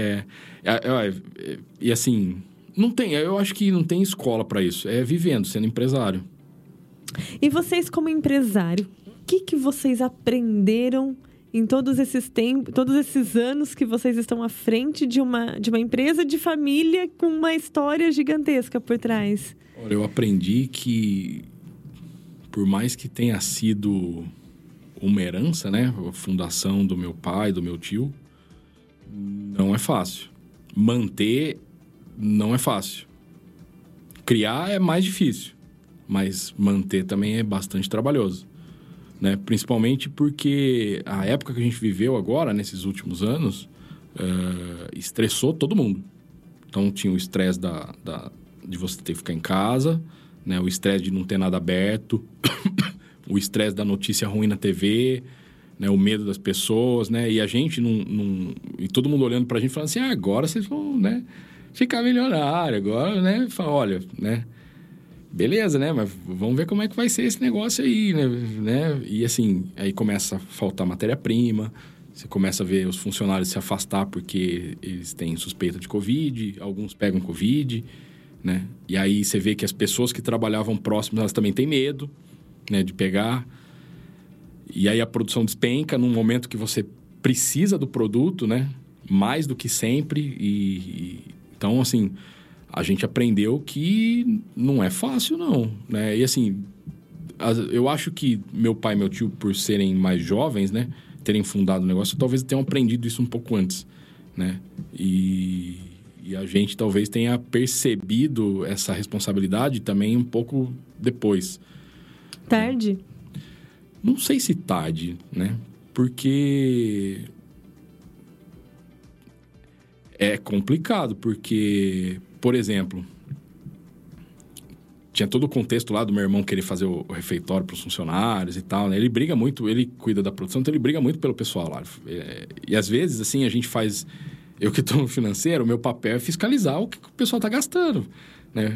e assim, não tem, eu acho que não tem escola para isso. É vivendo, sendo empresário. E vocês, como empresário, o que vocês aprenderam em todos esses anos que vocês estão à frente de uma empresa de família com uma história gigantesca por trás? Olha, eu aprendi que, por mais que tenha sido uma herança, né? A fundação do meu pai, do meu tio, não é fácil. Manter não é fácil. Criar é mais difícil, mas manter também é bastante trabalhoso, né? Principalmente porque a época que a gente viveu agora, nesses últimos anos, estressou todo mundo. Então, tinha o estresse de você ter que ficar em casa, né? O estresse de não ter nada aberto, o estresse da notícia ruim na TV, né? O medo das pessoas, né? E a gente e todo mundo olhando pra gente falando assim, agora vocês vão, né, ficar milionário, agora, né? Fala, olha, né? Beleza, né? Mas vamos ver como é que vai ser esse negócio aí, né? E assim, aí começa a faltar matéria-prima, você começa a ver os funcionários se afastar porque eles têm suspeita de Covid, alguns pegam Covid, né? E aí você vê que as pessoas que trabalhavam próximas, elas também têm medo, né, de pegar. E aí a produção despenca num momento que você precisa do produto, né? Mais do que sempre. Então, assim, a gente aprendeu que não é fácil, não, né? E assim, eu acho que meu pai e meu tio, por serem mais jovens, né? terem fundado o negócio, talvez tenham aprendido isso um pouco antes, né? E a gente talvez tenha percebido essa responsabilidade também um pouco depois. Tarde? Não sei se tarde, né? Porque é complicado, porque, por exemplo, tinha todo o contexto lá do meu irmão querer fazer o refeitório para os funcionários e tal, né? Ele briga muito, ele cuida da produção, então ele briga muito pelo pessoal lá. E às vezes, assim, a gente faz... Eu que estou no financeiro, o meu papel é fiscalizar o que o pessoal está gastando, né?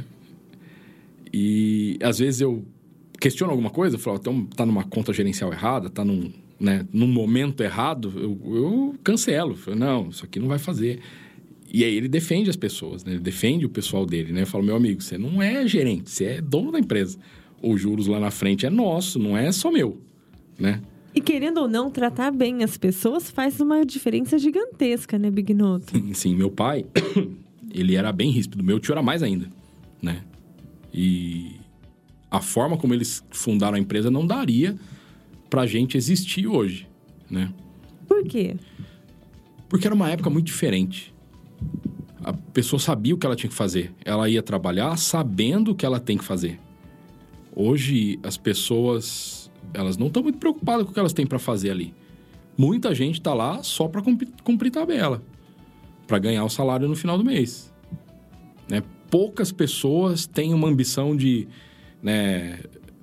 E às vezes eu questiono alguma coisa, eu falo, então tá numa conta gerencial errada, tá num momento errado, eu cancelo. Eu falo, não, isso aqui não vai fazer. E aí ele defende as pessoas, né? Ele defende o pessoal dele, né? Eu falo, meu amigo, você não é gerente, você é dono da empresa. Os juros lá na frente é nosso, não é só meu, né? E querendo ou não, tratar bem as pessoas faz uma diferença gigantesca, né, Bignotto? Sim, meu pai, ele era bem ríspido. Meu tio era mais ainda, né? E a forma como eles fundaram a empresa não daria pra gente existir hoje, né? Por quê? Porque era uma época muito diferente. A pessoa sabia o que ela tinha que fazer. Ela ia trabalhar sabendo o que ela tem que fazer. Hoje, as pessoas... elas não estão muito preocupadas com o que elas têm para fazer ali. Muita gente está lá só para cumprir tabela, para ganhar o salário no final do mês, né? Poucas pessoas têm uma ambição de, né...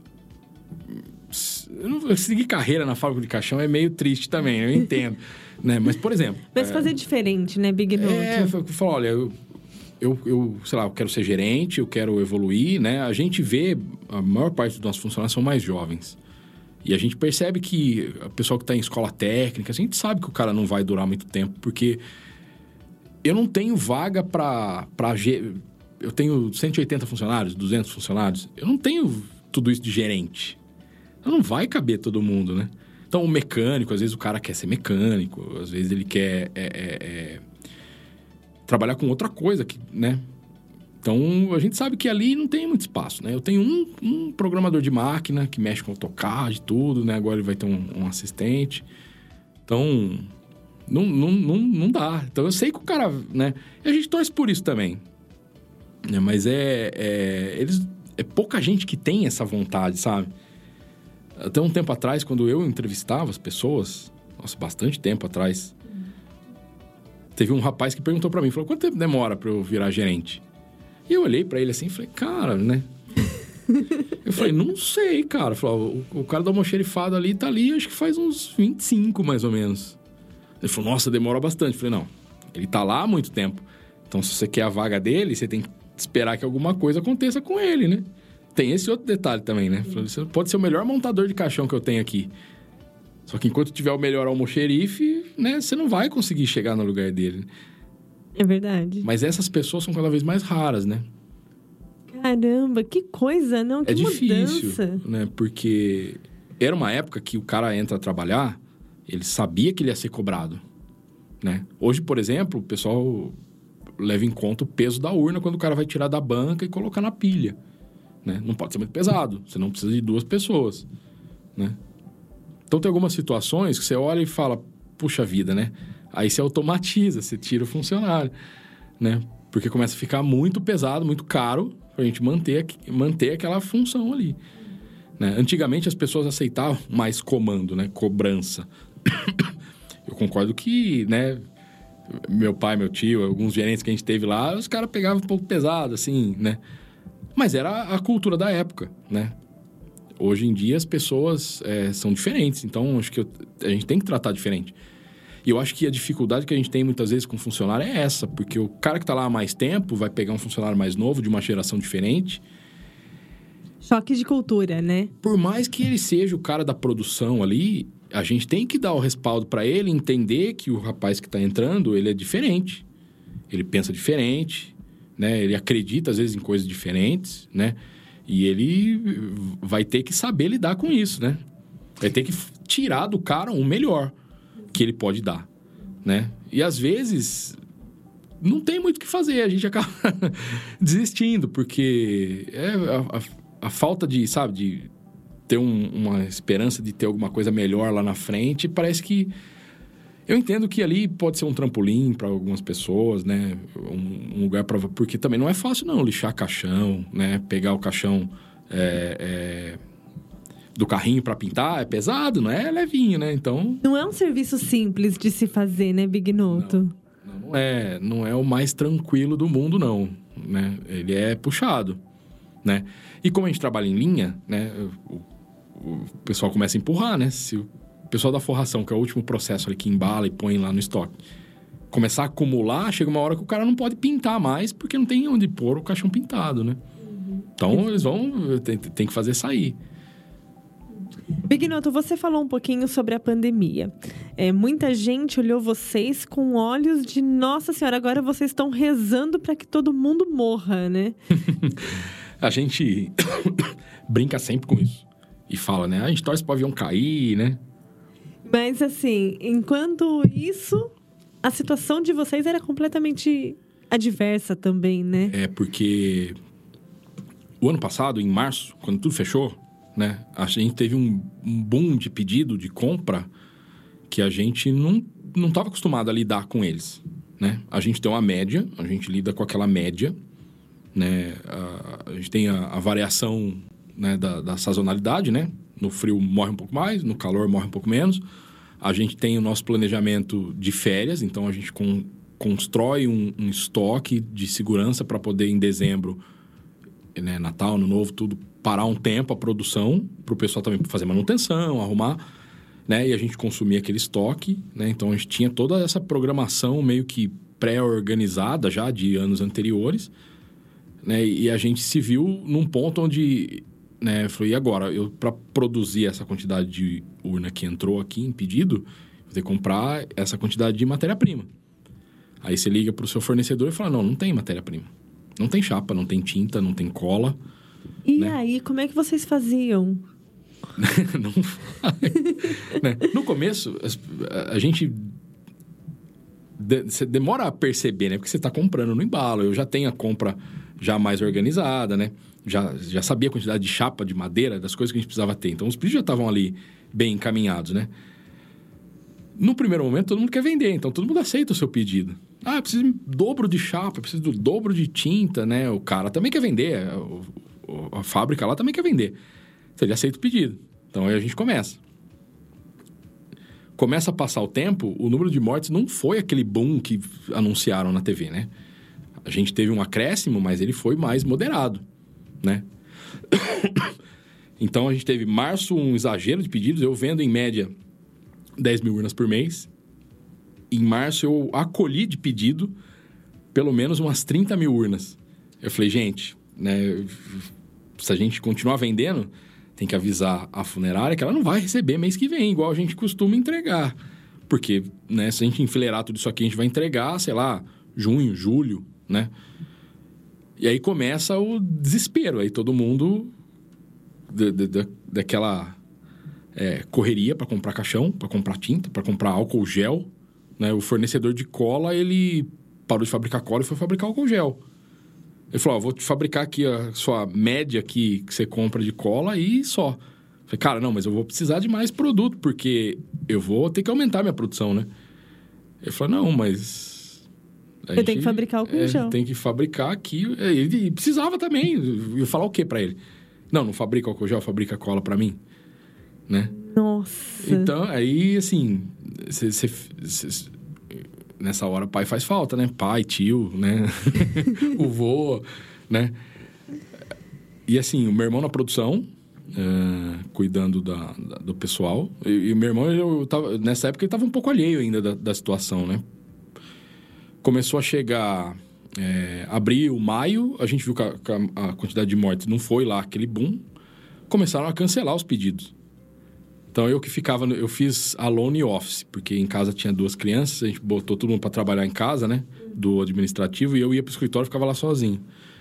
seguir carreira na fábrica de caixão é meio triste também, eu entendo, né? Mas, por exemplo... Mas fazer diferente, né, Bignotto? Eu falo, olha, eu sei lá, eu quero ser gerente, eu quero evoluir, né? A gente vê, a maior parte dos nossos funcionários são mais jovens. E a gente percebe que o pessoal que está em escola técnica, a gente sabe que o cara não vai durar muito tempo, porque eu não tenho vaga para... Eu tenho 180 funcionários, 200 funcionários. Eu não tenho tudo isso de gerente. Então, não vai caber todo mundo, né? Então, o mecânico, às vezes o cara quer ser mecânico, às vezes ele quer trabalhar com outra coisa, né? Então, a gente sabe que ali não tem muito espaço, né? Eu tenho um programador de máquina que mexe com AutoCAD e tudo, né? Agora ele vai ter um assistente. Então, não dá. Então, eu sei que o cara, né? E a gente torce por isso também. Né? Mas é pouca gente que tem essa vontade, sabe? Até um tempo atrás, quando eu entrevistava as pessoas... Nossa, bastante tempo atrás... Teve um rapaz que perguntou pra mim, falou, quanto tempo demora pra eu virar gerente? E eu olhei pra ele assim e falei, cara, né? Eu falei, não sei, cara. Falei, o cara da almoxerifada ali tá ali, acho que faz uns 25, mais ou menos. Ele falou, nossa, demora bastante. Eu falei, não, ele tá lá há muito tempo. Então, se você quer a vaga dele, você tem que esperar que alguma coisa aconteça com ele, né? Tem esse outro detalhe também, né? Falei, você pode ser o melhor montador de caixão que eu tenho aqui. Só que enquanto tiver o melhor almoxerife, né? Você não vai conseguir chegar no lugar dele. É verdade. Mas essas pessoas são cada vez mais raras, né? Caramba, que coisa, não? Que difícil, mudança. Né? Porque era uma época que o cara entra a trabalhar, ele sabia que ele ia ser cobrado, né? Hoje, por exemplo, o pessoal leva em conta o peso da urna quando o cara vai tirar da banca e colocar na pilha, né? Não pode ser muito pesado, você não precisa de 2 pessoas, né? Então, tem algumas situações que você olha e fala, puxa vida, né? Aí você automatiza, você tira o funcionário, né? Porque começa a ficar muito pesado, muito caro pra gente manter aquela função ali, né? Antigamente, as pessoas aceitavam mais comando, né? Cobrança. Eu concordo que, né? Meu pai, meu tio, alguns gerentes que a gente teve lá, os caras pegavam um pouco pesado, assim, né? Mas era a cultura da época, né? Hoje em dia, as pessoas são diferentes. Então, acho que a gente tem que tratar diferente. E eu acho que a dificuldade que a gente tem muitas vezes com funcionário é essa. Porque o cara que está lá há mais tempo vai pegar um funcionário mais novo, de uma geração diferente. Choque de cultura, né? Por mais que ele seja o cara da produção ali, a gente tem que dar o respaldo para ele, entender que o rapaz que está entrando, ele é diferente. Ele pensa diferente, né? Ele acredita, às vezes, em coisas diferentes, né? E ele vai ter que saber lidar com isso, né? Vai ter que tirar do cara o melhor que ele pode dar, né? E, às vezes, não tem muito o que fazer. A gente acaba desistindo, porque a falta de, sabe, de ter uma esperança de ter alguma coisa melhor lá na frente. Parece que... Eu entendo que ali pode ser um trampolim para algumas pessoas, né? Um lugar para... Porque também não é fácil, não, lixar caixão, né? Pegar o caixão do carrinho para pintar é pesado, não é levinho, né? Então... Não é um serviço simples de se fazer, né, Bignoto? Não é o mais tranquilo do mundo, não, né? Ele é puxado, né? E como a gente trabalha em linha, né? O pessoal começa a empurrar, né? Se o pessoal da forração, que é o último processo ali que embala e põe lá no estoque, começar a acumular, chega uma hora que o cara não pode pintar mais porque não tem onde pôr o caixão pintado, né? Então, eles tem que fazer sair. Bignoto, você falou um pouquinho sobre a pandemia. Muita gente olhou vocês com olhos de Nossa Senhora, agora vocês estão rezando para que todo mundo morra, né? A gente brinca sempre com isso. E fala, né? A gente torce para o avião cair, né? Mas, assim, enquanto isso, a situação de vocês era completamente adversa também, né? Porque o ano passado, em março, quando tudo fechou, né? A gente teve um boom de pedido, de compra, que a gente não estava acostumado a lidar com eles, né? A gente tem uma média, a gente lida com aquela média, né? A gente tem a variação, né, da sazonalidade, né? No frio morre um pouco mais, no calor morre um pouco menos. A gente tem o nosso planejamento de férias, então a gente constrói um estoque de segurança para poder, em dezembro, né, Natal, Ano Novo, tudo, parar um tempo a produção, para o pessoal também fazer manutenção, arrumar, né? E a gente consumir aquele estoque, né? Então a gente tinha toda essa programação meio que pré-organizada já de anos anteriores, né? E a gente se viu num ponto onde, né, falou, e agora? Para produzir essa quantidade de urna que entrou aqui em pedido, vou ter que comprar essa quantidade de matéria-prima. Aí você liga para o seu fornecedor e fala, não tem matéria-prima. Não tem chapa, não tem tinta, não tem cola. E né? aí, como é que vocês faziam? Não vai. Né? No começo, a gente... Você demora a perceber, né? Porque você está comprando no embalo. Eu já tenho a compra já mais organizada, né? Já sabia a quantidade de chapa, de madeira, das coisas que a gente precisava ter. Então, os pedidos já estavam ali bem encaminhados, né? No primeiro momento, todo mundo quer vender. Então, todo mundo aceita o seu pedido. Ah, eu preciso do dobro de chapa, eu preciso do dobro de tinta, né? O cara também quer vender. A fábrica lá também quer vender. Então, ele aceita o pedido. Então, aí a gente começa. Começa a passar o tempo, o número de mortes não foi aquele boom que anunciaram na TV, né? A gente teve um acréscimo, mas ele foi mais moderado, né? Então, a gente teve março um exagero de pedidos. Eu vendo, em média, 10 mil urnas por mês. Em março, eu acolhi de pedido pelo menos umas 30 mil urnas. Eu falei, gente, né, se a gente continuar vendendo, tem que avisar a funerária que ela não vai receber mês que vem, igual a gente costuma entregar. Porque, né, se a gente enfileirar tudo isso aqui, a gente vai entregar, sei lá, junho, julho, né? E aí começa o desespero. Aí todo mundo daquela correria para comprar caixão, para comprar tinta, para comprar álcool gel, né? O fornecedor de cola, ele parou de fabricar cola e foi fabricar álcool gel. Ele falou, vou te fabricar aqui a sua média aqui que você compra de cola e só. Eu falei, cara, não, mas eu vou precisar de mais produto, porque eu vou ter que aumentar minha produção, né? Ele falou, não, mas... Eu tenho que fabricar álcool gel. Tem que fabricar aqui. Ele precisava também. Eu falar o quê pra ele? Não fabrica álcool gel, fabrica cola pra mim, né? Nossa. Então, aí, assim... Nessa hora, pai faz falta, né? Pai, tio, né? O vô, né? E assim, o meu irmão na produção, cuidando do pessoal. E o meu irmão, nessa época, ele estava um pouco alheio ainda da situação, né? Começou a chegar abril, maio, a gente viu que a quantidade de mortes não foi lá aquele boom. Começaram a cancelar os pedidos. Então, eu fiz alone office, porque em casa tinha 2 crianças, a gente botou todo mundo para trabalhar em casa, né? Do administrativo, e eu ia pro escritório e ficava lá sozinho.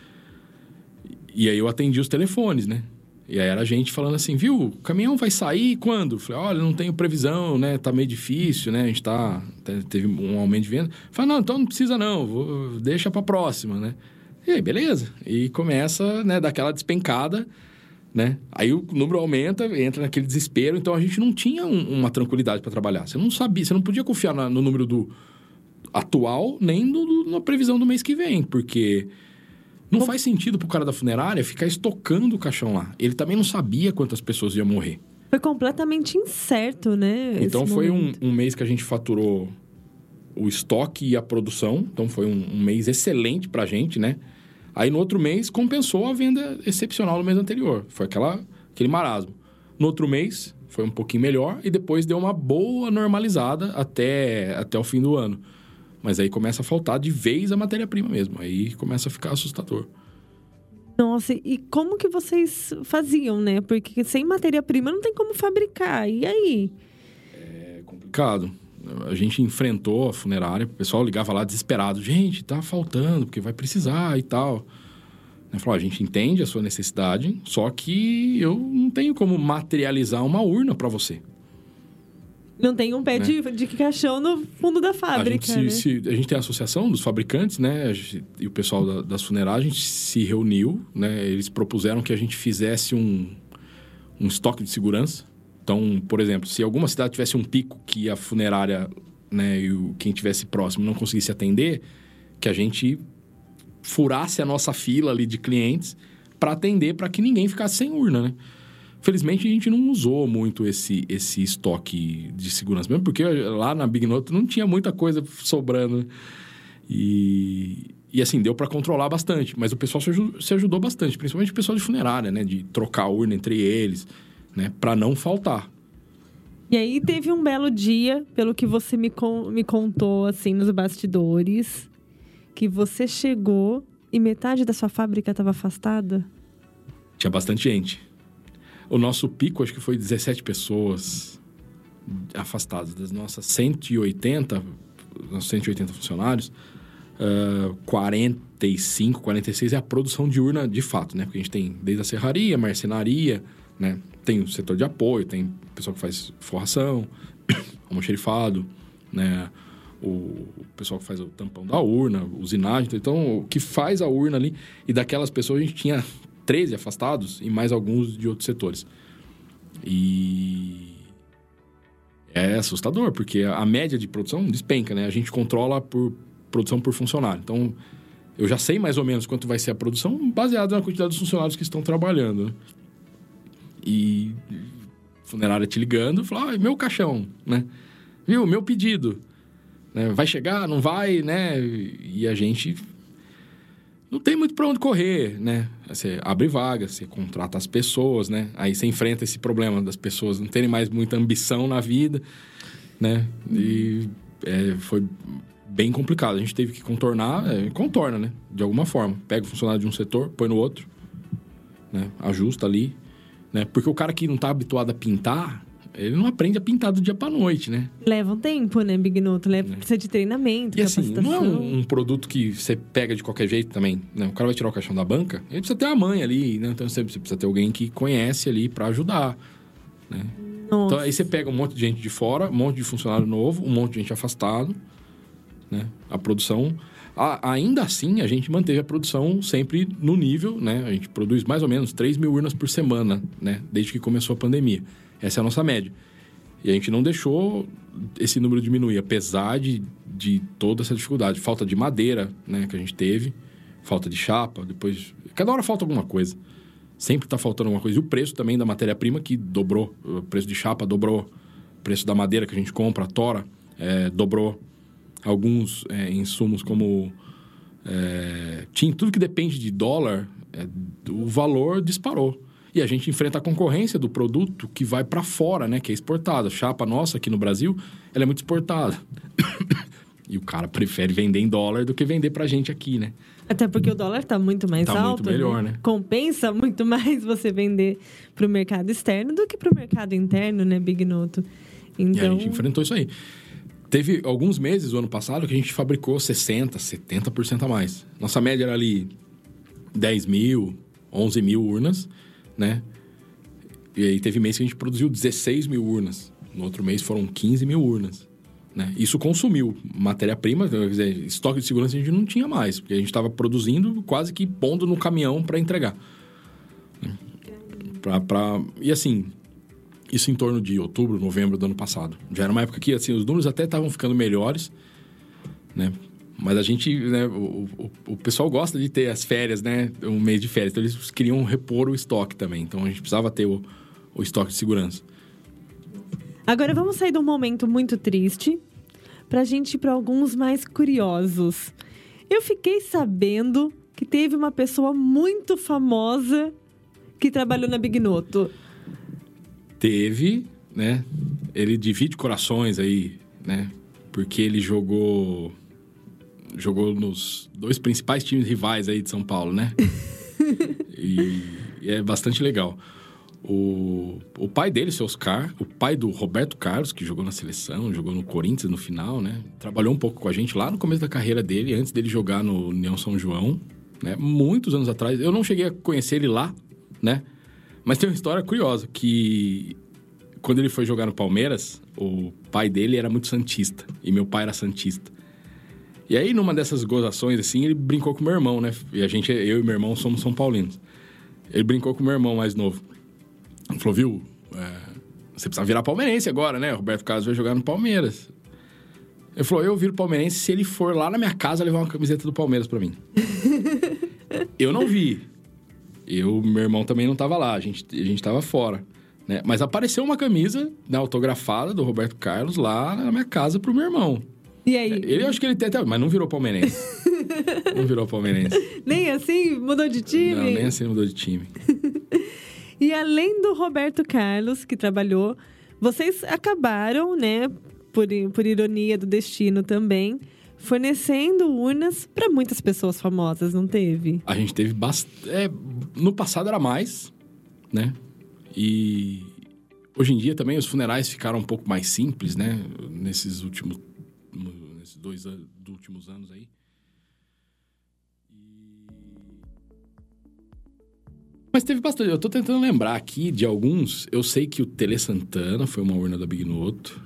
E aí eu atendi os telefones, né? E aí era a gente falando assim, viu, o caminhão vai sair quando? Eu falei, olha, não tenho previsão, né? Tá meio difícil, né? A gente teve um aumento de venda. Eu falei, não, então não precisa não, deixa pra próxima, né? E aí, beleza. E começa, né, daquela despencada, né? Aí o número aumenta, entra naquele desespero. Então, a gente não tinha uma tranquilidade para trabalhar. Você não sabia, você não podia confiar no número do atual, nem na previsão do mês que vem, porque não faz sentido pro cara da funerária ficar estocando o caixão lá. Ele também não sabia quantas pessoas iam morrer. Foi completamente incerto, né? Então, foi um mês que a gente faturou o estoque e a produção. Então, foi um mês excelente pra gente, né? Aí, no outro mês, compensou a venda excepcional no mês anterior. Foi aquele marasmo. No outro mês, foi um pouquinho melhor. E depois deu uma boa normalizada até o fim do ano. Mas aí começa a faltar de vez a matéria-prima mesmo. Aí começa a ficar assustador. Nossa, e como que vocês faziam, né? Porque sem matéria-prima não tem como fabricar. E aí? É complicado. A gente enfrentou a funerária, o pessoal ligava lá desesperado. Gente, tá faltando, porque vai precisar e tal. Falou, a gente entende a sua necessidade, só que eu não tenho como materializar uma urna para você. Não tem um pé de caixão no fundo da fábrica, a gente tem a associação dos fabricantes, né? E o pessoal das funerárias, a gente se reuniu, né? Eles propuseram que a gente fizesse um estoque de segurança. Então, por exemplo, se alguma cidade tivesse um pico que a funerária, né, e quem tivesse próximo não conseguisse atender, que a gente furasse a nossa fila ali de clientes para atender, para que ninguém ficasse sem urna, né? Felizmente, a gente não usou muito esse estoque de segurança mesmo, porque lá na Big Note não tinha muita coisa sobrando. E assim, deu para controlar bastante. Mas o pessoal se ajudou bastante, principalmente o pessoal de funerária, né? De trocar a urna entre eles, né? Para não faltar. E aí, teve um belo dia, pelo que você me contou, assim, nos bastidores, que você chegou e metade da sua fábrica estava afastada? Tinha bastante gente. O nosso pico, acho que foi 17 pessoas afastadas. Das nossas 180 funcionários, 45, 46 é a produção de urna de fato, né? Porque a gente tem desde a serraria, marcenaria, né? Tem o setor de apoio, tem o pessoal que faz forração, almoxerifado, né? O pessoal que faz o tampão da urna, usinagem. Então, o que faz a urna ali... E daquelas pessoas, a gente tinha 13 afastados e mais alguns de outros setores. E é assustador, porque a média de produção despenca, né? A gente controla por produção por funcionário. Então, eu já sei mais ou menos quanto vai ser a produção baseado na quantidade dos funcionários que estão trabalhando, né? E funerária te ligando, fala, meu caixão, né? Viu, meu pedido, né? Vai chegar, não vai, né? E a gente... não tem muito para onde correr, né? Você abre vaga, você contrata as pessoas, né? Aí você enfrenta esse problema das pessoas não terem mais muita ambição na vida, né? E foi bem complicado. A gente teve que contorna, né? De alguma forma. Pega o funcionário de um setor, põe no outro, né? Ajusta ali, né? Porque o cara que não tá habituado a pintar... ele não aprende a pintar do dia pra noite, né? Leva um tempo, né, Big Note? Precisa de treinamento, e capacitação. Assim, não é um produto que você pega de qualquer jeito também, né? O cara vai tirar o caixão da banca, ele precisa ter a mãe ali, né? Então, você precisa ter alguém que conhece ali pra ajudar, né? Nossa. Então, aí você pega um monte de gente de fora, um monte de funcionário novo, um monte de gente afastado, né? A produção... ainda assim, a gente manteve a produção sempre no nível, né? A gente produz mais ou menos 3 mil urnas por semana, né? Desde que começou a pandemia. Essa é a nossa média. E a gente não deixou esse número diminuir, apesar de toda essa dificuldade. Falta de madeira, né, que a gente teve. Falta de chapa, depois... cada hora falta alguma coisa. Sempre está faltando alguma coisa. E o preço também da matéria-prima, que dobrou. O preço de chapa dobrou. O preço da madeira que a gente compra, a tora, dobrou. Alguns insumos como... tudo que depende de dólar, o valor disparou. E a gente enfrenta a concorrência do produto que vai para fora, né? Que é exportado. A chapa nossa aqui no Brasil, ela é muito exportada. E o cara prefere vender em dólar do que vender pra gente aqui, né? Até porque o dólar tá muito mais alto. Tá muito melhor, né? Compensa muito mais você vender pro mercado externo do que pro mercado interno, né, Big Note? Então... E a gente enfrentou isso aí. Teve alguns meses, o ano passado, que a gente fabricou 60%, 70% a mais. Nossa média era ali 10 mil, 11 mil urnas, né? E aí teve mês que a gente produziu 16 mil urnas. No outro mês foram 15 mil urnas, né? Isso consumiu matéria-prima, quer dizer, estoque de segurança a gente não tinha mais, porque a gente estava produzindo quase que pondo no caminhão para entregar. E assim, isso em torno de outubro, novembro do ano passado. Já era uma época que assim, os números até estavam ficando melhores, né? Mas a gente, né, o pessoal gosta de ter as férias, né? Um mês de férias. Então, eles queriam repor o estoque também. Então, a gente precisava ter o estoque de segurança. Agora, vamos sair de um momento muito triste pra gente ir para alguns mais curiosos. Eu fiquei sabendo que teve uma pessoa muito famosa que trabalhou na Bignoto. Teve, né? Ele divide corações aí, né? Porque ele jogou nos 2 principais times rivais aí de São Paulo, né? e é bastante legal. O pai dele, seu Oscar, o pai do Roberto Carlos, que jogou na seleção, jogou no Corinthians no final, né? Trabalhou um pouco com a gente lá no começo da carreira dele, antes dele jogar no União São João, né? Muitos anos atrás. Eu não cheguei a conhecer ele lá, né? Mas tem uma história curiosa, que quando ele foi jogar no Palmeiras, o pai dele era muito santista, e meu pai era santista. E aí, numa dessas gozações, assim, ele brincou com o meu irmão, né? E eu e meu irmão somos São Paulinos. Ele brincou com o meu irmão mais novo. Ele falou, viu, você precisa virar palmeirense agora, né? O Roberto Carlos vai jogar no Palmeiras. Ele falou, eu viro palmeirense se ele for lá na minha casa levar uma camiseta do Palmeiras pra mim. Eu não vi. Meu irmão também não tava lá, a gente tava fora, né? Mas apareceu uma camisa, né, autografada do Roberto Carlos lá na minha casa pro meu irmão. E aí? Ele, acho que ele tem até... Mas não virou palmeirense. Não virou palmeirense. Nem assim mudou de time? Não, nem assim mudou de time. E além do Roberto Carlos, que trabalhou, vocês acabaram, né, por ironia do destino também, fornecendo urnas para muitas pessoas famosas, não teve? A gente teve bastante... no passado era mais, né? E hoje em dia também os funerais ficaram um pouco mais simples, né? Nesses 2 últimos anos aí. Mas teve bastante. Eu tô tentando lembrar aqui de alguns. Eu sei que o Tele Santana foi uma urna da Bignoto.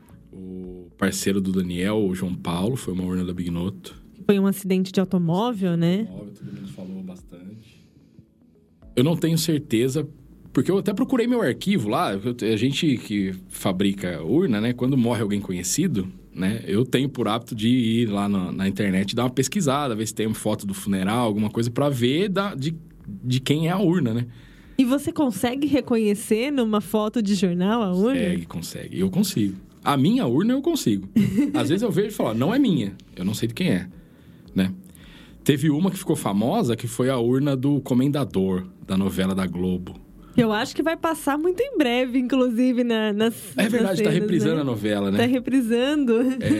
O parceiro do Daniel, o João Paulo, foi uma urna da Bignoto. Foi um acidente de automóvel, né? Todo mundo falou bastante. Eu não tenho certeza, porque eu até procurei meu arquivo lá. A gente que fabrica urna, né? Quando morre alguém conhecido, né? Eu tenho por hábito de ir lá na internet e dar uma pesquisada, ver se tem uma foto do funeral, alguma coisa, pra ver de quem é a urna, né? E você consegue reconhecer numa foto de jornal a urna? Consegue. Eu consigo. A minha urna eu consigo. Às vezes eu vejo e falo, não é minha. Eu não sei de quem é, né? Teve uma que ficou famosa, que foi a urna do Comendador, da novela da Globo. Eu acho que vai passar muito em breve, inclusive, nas É verdade, nas cenas, tá reprisando, né? A novela, né? Tá reprisando.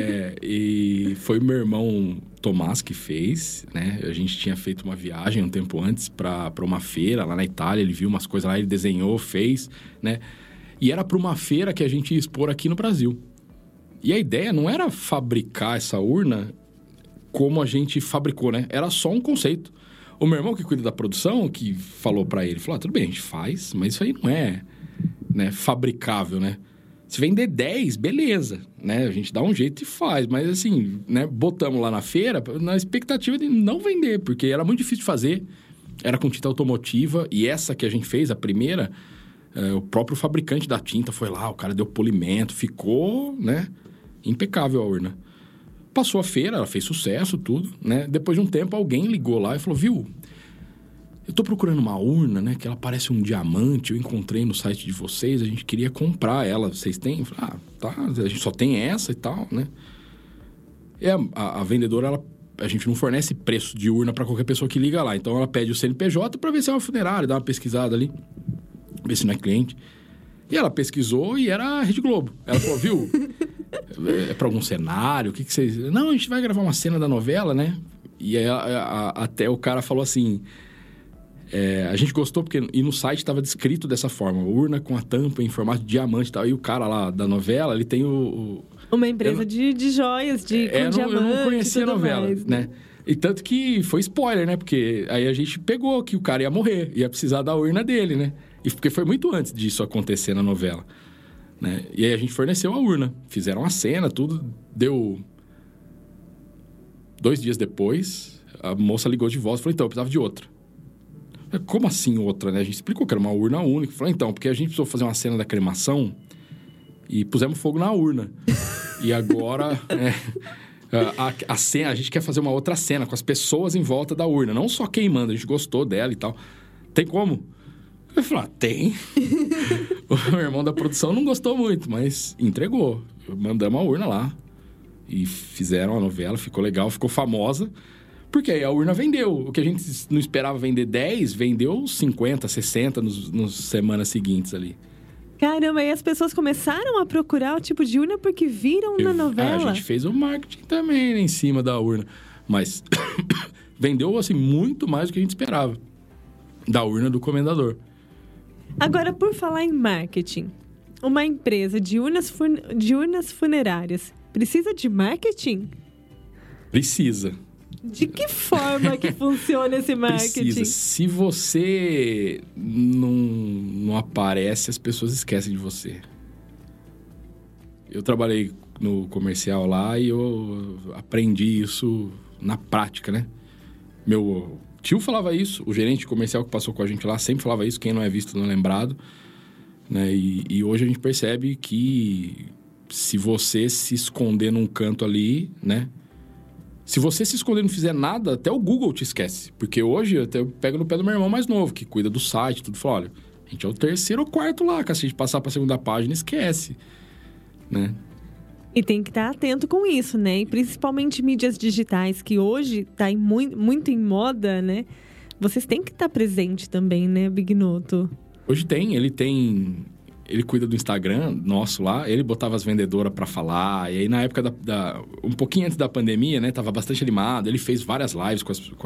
E foi meu irmão Tomás que fez, né? A gente tinha feito uma viagem um tempo antes pra uma feira lá na Itália. Ele viu umas coisas lá, ele desenhou, fez, né? E era pra uma feira que a gente ia expor aqui no Brasil. E a ideia não era fabricar essa urna como a gente fabricou, né? Era só um conceito. O meu irmão que cuida da produção, que falou pra ele, falou, tudo bem, a gente faz, mas isso aí não é, né, fabricável, né? Se vender 10, beleza, né? A gente dá um jeito e faz, mas assim, né, botamos lá na feira na expectativa de não vender, porque era muito difícil de fazer, era com tinta automotiva, e essa que a gente fez, a primeira, o próprio fabricante da tinta foi lá, o cara deu polimento, ficou, né, impecável a urna. Passou a feira, ela fez sucesso, tudo, né? Depois de um tempo, alguém ligou lá e falou, viu, eu tô procurando uma urna, né? Que ela parece um diamante, eu encontrei no site de vocês, a gente queria comprar ela, vocês têm? Eu falei, tá, a gente só tem essa e tal, né? E a vendedora, a gente não fornece preço de urna para qualquer pessoa que liga lá, então ela pede o CNPJ para ver se é uma funerária, dá uma pesquisada ali, ver se não é cliente. E ela pesquisou e era a Rede Globo. Ela falou, viu, é pra algum cenário? O que vocês... Não, a gente vai gravar uma cena da novela, né? E aí até o cara falou assim... a gente gostou porque... E no site estava descrito dessa forma. Urna com a tampa em formato de diamante e tal. E o cara lá da novela, ele tem uma empresa de joias, com diamante. Eu não conhecia a novela, mais, né? E tanto que foi spoiler, né? Porque aí a gente pegou que o cara ia morrer. Ia precisar da urna dele, né? E porque foi muito antes disso acontecer na novela, né? E aí a gente forneceu a urna. Fizeram a cena, tudo. Deu 2 dias depois, a moça ligou de volta e falou, então, eu precisava de outra. Como assim outra, né? A gente explicou que era uma urna única. Falou, então, porque a gente precisou fazer uma cena da cremação e pusemos fogo na urna. E agora, a cena, a gente quer fazer uma outra cena com as pessoas em volta da urna. Não só queimando, a gente gostou dela e tal. Tem como? Eu falei, tem. O meu irmão da produção não gostou muito, mas entregou. Mandamos a urna lá. E fizeram a novela, ficou legal, ficou famosa. Porque aí a urna vendeu. O que a gente não esperava vender 10, vendeu 50, 60 nas semanas seguintes ali. Caramba, e as pessoas começaram a procurar o tipo de urna porque viram na novela? A gente fez o marketing também, né, em cima da urna. Mas vendeu, assim, muito mais do que a gente esperava. Da urna do comendador. Agora, por falar em marketing, uma empresa de urnas funerárias precisa de marketing? Precisa. De que forma que funciona esse marketing? Precisa. Se você não aparece, as pessoas esquecem de você. Eu trabalhei no comercial lá e eu aprendi isso na prática, né? Meu tio falava isso, o gerente comercial que passou com a gente lá sempre falava isso, quem não é visto não é lembrado, né? E hoje a gente percebe que se você se esconder num canto ali, né? Se você se esconder e não fizer nada, até o Google te esquece. Porque hoje eu até pego no pé do meu irmão mais novo, que cuida do site, tudo. Fala, olha, a gente é o 3º ou 4º lá, que se a gente passar para a 2ª página, esquece, né? E tem que estar atento com isso, né? E principalmente mídias digitais, que hoje está muito em moda, né? Vocês têm que estar presente também, né, Bignoto? Hoje ele cuida do Instagram nosso lá, ele botava as vendedoras para falar, e aí na época um pouquinho antes da pandemia, né, tava bastante animado, ele fez várias lives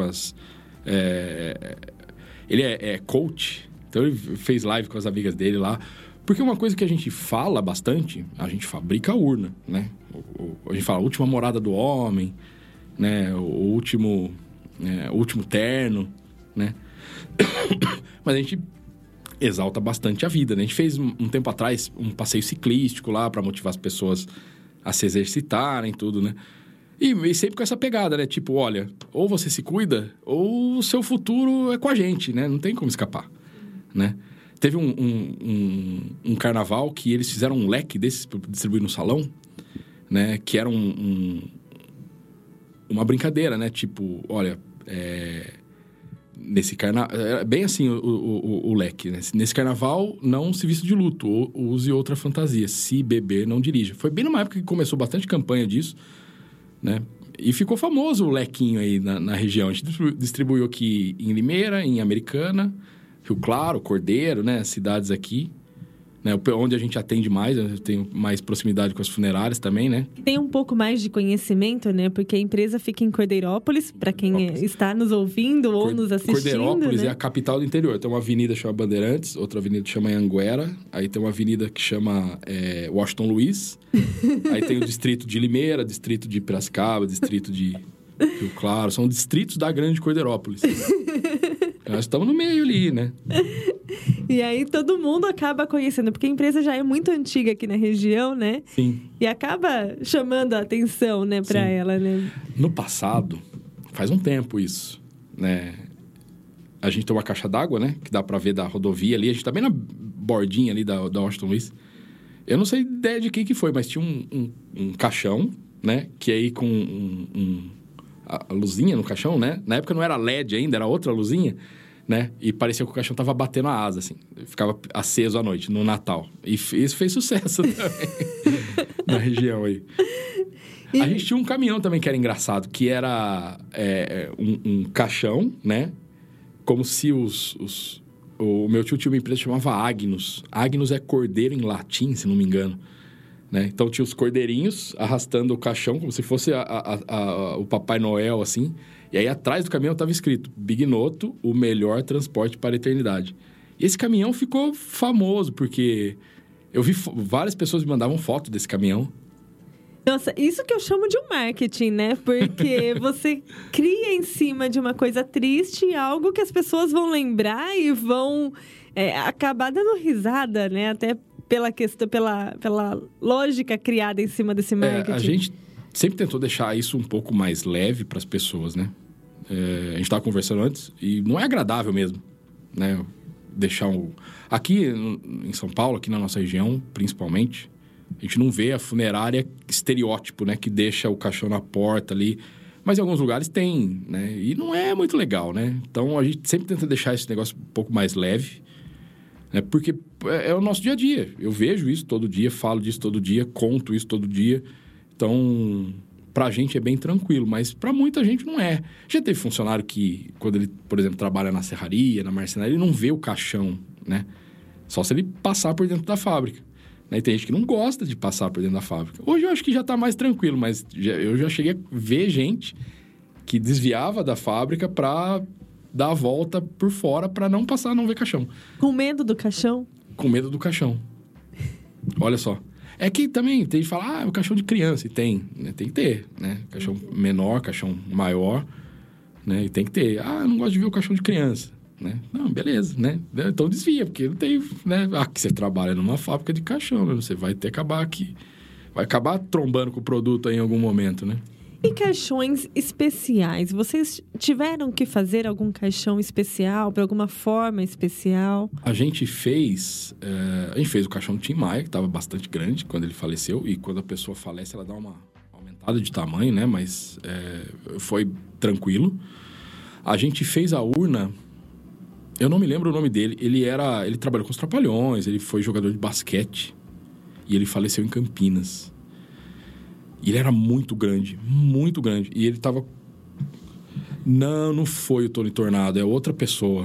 ele é coach, então ele fez live com as amigas dele lá, porque uma coisa que a gente fala bastante, a gente fabrica a urna, né, a gente fala a última morada do homem, né, o último terno, né, mas a gente exalta bastante a vida, né? A gente fez um tempo atrás um passeio ciclístico lá para motivar as pessoas a se exercitarem, tudo, né? E sempre com essa pegada, né? Tipo, olha, ou você se cuida, ou o seu futuro é com a gente, né? Não tem como escapar, né? Teve um carnaval que eles fizeram um leque desses para distribuir no salão, né? Que era uma brincadeira, né? Tipo, olha, nesse carnaval... É bem assim o leque, né? Nesse carnaval, não se vista de luto. Ou use outra fantasia. Se beber, não dirija. Foi bem numa época que começou bastante campanha disso, né? E ficou famoso o lequinho aí na região. A gente distribuiu aqui em Limeira, em Americana, Rio Claro, Cordeiro, né? Cidades aqui, né? Onde a gente atende mais. Eu tenho mais proximidade com as funerárias também, né? Tem um pouco mais de conhecimento, né? Porque a empresa fica em Cordeirópolis, para quem está nos ouvindo ou nos assistindo. Cordeirópolis, né? É a capital do interior. Tem uma avenida que chama Bandeirantes, outra avenida que chama Anhanguera, aí tem uma avenida que chama Washington Luiz, aí tem o distrito de Limeira, distrito de Piracicaba, distrito de Rio Claro. São distritos da grande Cordeirópolis. Nós estamos no meio ali, né? E aí todo mundo acaba conhecendo, porque a empresa já é muito antiga aqui na região, né? Sim. E acaba chamando a atenção, né, para ela, né? No passado, faz um tempo isso, né? A gente tem uma caixa d'água, né? Que dá para ver da rodovia ali. A gente tá bem na bordinha ali da Washington Luiz. Eu não sei ideia de quem que foi, mas tinha um caixão, né? Que aí com a luzinha no caixão, né? Na época não era LED ainda, era outra luzinha, né? E parecia que o caixão tava batendo a asa, assim. Ficava aceso à noite, no Natal. E isso fez sucesso também na região aí. A gente tinha um caminhão também que era engraçado, que era um caixão, né? Como se o meu tio tinha uma empresa que chamava Agnus. Agnus é cordeiro em latim, se não me engano. Né? Então tinha os cordeirinhos arrastando o caixão, como se fosse o Papai Noel, assim. E aí atrás do caminhão estava escrito: Bignoto, o melhor transporte para a eternidade. E esse caminhão ficou famoso, porque eu vi várias pessoas me mandavam foto desse caminhão. Nossa, isso que eu chamo de um marketing, né? Porque você cria em cima de uma coisa triste algo que as pessoas vão lembrar e vão acabar dando risada, né? Até pela questão, pela lógica criada em cima desse marketing. A gente sempre tentou deixar isso um pouco mais leve para as pessoas, né? A gente estava conversando antes e não é agradável mesmo, né? Deixar Aqui em São Paulo, aqui na nossa região, principalmente, a gente não vê a funerária estereótipo, né? Que deixa o caixão na porta ali. Mas em alguns lugares tem, né? E não é muito legal, né? Então, a gente sempre tenta deixar esse negócio um pouco mais leve, né? Porque é o nosso dia a dia. Eu vejo isso todo dia, falo disso todo dia, conto isso todo dia. Então, pra gente é bem tranquilo, mas pra muita gente não é. Já teve funcionário que, quando ele, por exemplo, trabalha na serraria, na marcenaria, ele não vê o caixão, né? Só se ele passar por dentro da fábrica. Né? E tem gente que não gosta de passar por dentro da fábrica. Hoje eu acho que já tá mais tranquilo, mas eu já cheguei a ver gente que desviava da fábrica pra dar a volta por fora pra não passar, não ver caixão. Com medo do caixão? Com medo do caixão. Olha só. É que também tem gente que fala, é o caixão de criança. E tem, né? Tem que ter, né? Caixão menor, caixão maior, né? E tem que ter. Eu não gosto de ver o caixão de criança, né? Não, beleza, né? Então desvia, porque não tem, né? Que você trabalha numa fábrica de caixão, né? Você vai ter que acabar aqui. Vai acabar trombando com o produto aí em algum momento, né? E caixões especiais? Vocês tiveram que fazer algum caixão especial, para alguma forma especial? A gente fez o caixão do Tim Maia, que estava bastante grande quando ele faleceu. E quando a pessoa falece, ela dá uma aumentada de tamanho, né? Mas foi tranquilo. A gente fez a urna... Eu não me lembro o nome dele. Ele trabalhou com os Trapalhões, ele foi jogador de basquete. E ele faleceu em Campinas. E ele era muito grande, muito grande. E ele tava... Não foi o Tony Tornado, é outra pessoa.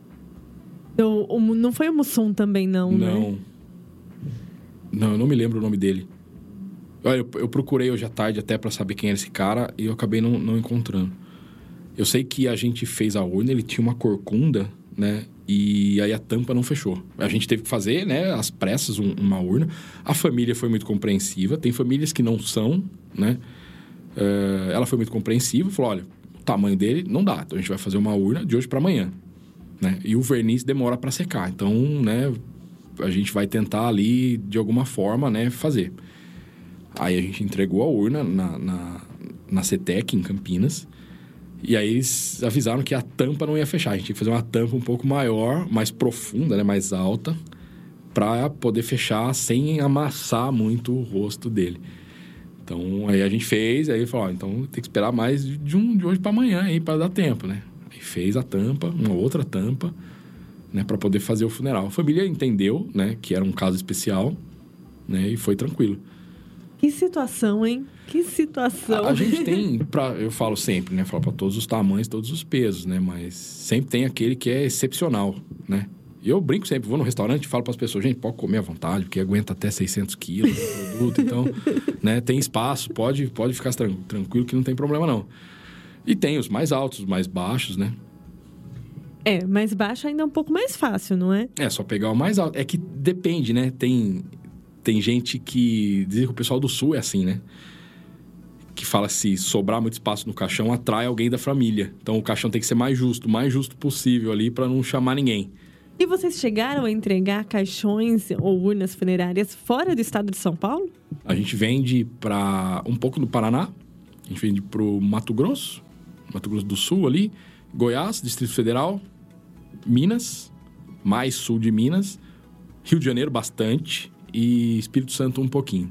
Não foi o Mussum também, não, Não. Né? Não, eu não me lembro o nome dele. Olha, eu procurei hoje à tarde até pra saber quem era esse cara e eu acabei não encontrando. Eu sei que a gente fez a urna, ele tinha uma corcunda, né? E aí a tampa não fechou. A gente teve que fazer, né, às pressas, uma urna. A família foi muito compreensiva. Tem famílias que não são, né? Ela foi muito compreensiva. Falou, olha, o tamanho dele não dá. Então, a gente vai fazer uma urna de hoje para amanhã, né? E o verniz demora para secar. Então, né, a gente vai tentar ali, de alguma forma, né, fazer. Aí, a gente entregou a urna na CETEC, em Campinas. E aí eles avisaram que a tampa não ia fechar. A gente tinha que fazer uma tampa um pouco maior, mais profunda, né? Mais alta, para poder fechar sem amassar muito o rosto dele. Então, aí a gente fez, aí falou, então tem que esperar mais de hoje para amanhã aí, para dar tempo, né? Aí fez a tampa, uma outra tampa, né? Para poder fazer o funeral. A família entendeu, né? Que era um caso especial, né? E foi tranquilo. Que situação, hein? Que situação. A gente tem, eu falo sempre, né? Falo para todos os tamanhos, todos os pesos, né? Mas sempre tem aquele que é excepcional, né? E eu brinco sempre, vou no restaurante e falo para as pessoas, gente, pode comer à vontade, porque aguenta até 600 quilos de produto. Então, né? Tem espaço, pode ficar tranquilo que não tem problema, não. E tem os mais altos, os mais baixos, né? Mais baixo ainda é um pouco mais fácil, não é? É, só pegar o mais alto. É que depende, né? Tem gente que... Dizem que o pessoal do Sul é assim, né? Que fala se sobrar muito espaço no caixão, atrai alguém da família. Então, o caixão tem que ser mais justo possível ali para não chamar ninguém. E vocês chegaram a entregar caixões ou urnas funerárias fora do estado de São Paulo? A gente vende para um pouco do Paraná. A gente vende para o Mato Grosso do Sul ali. Goiás, Distrito Federal. Minas, mais sul de Minas. Rio de Janeiro, bastante. E Espírito Santo um pouquinho.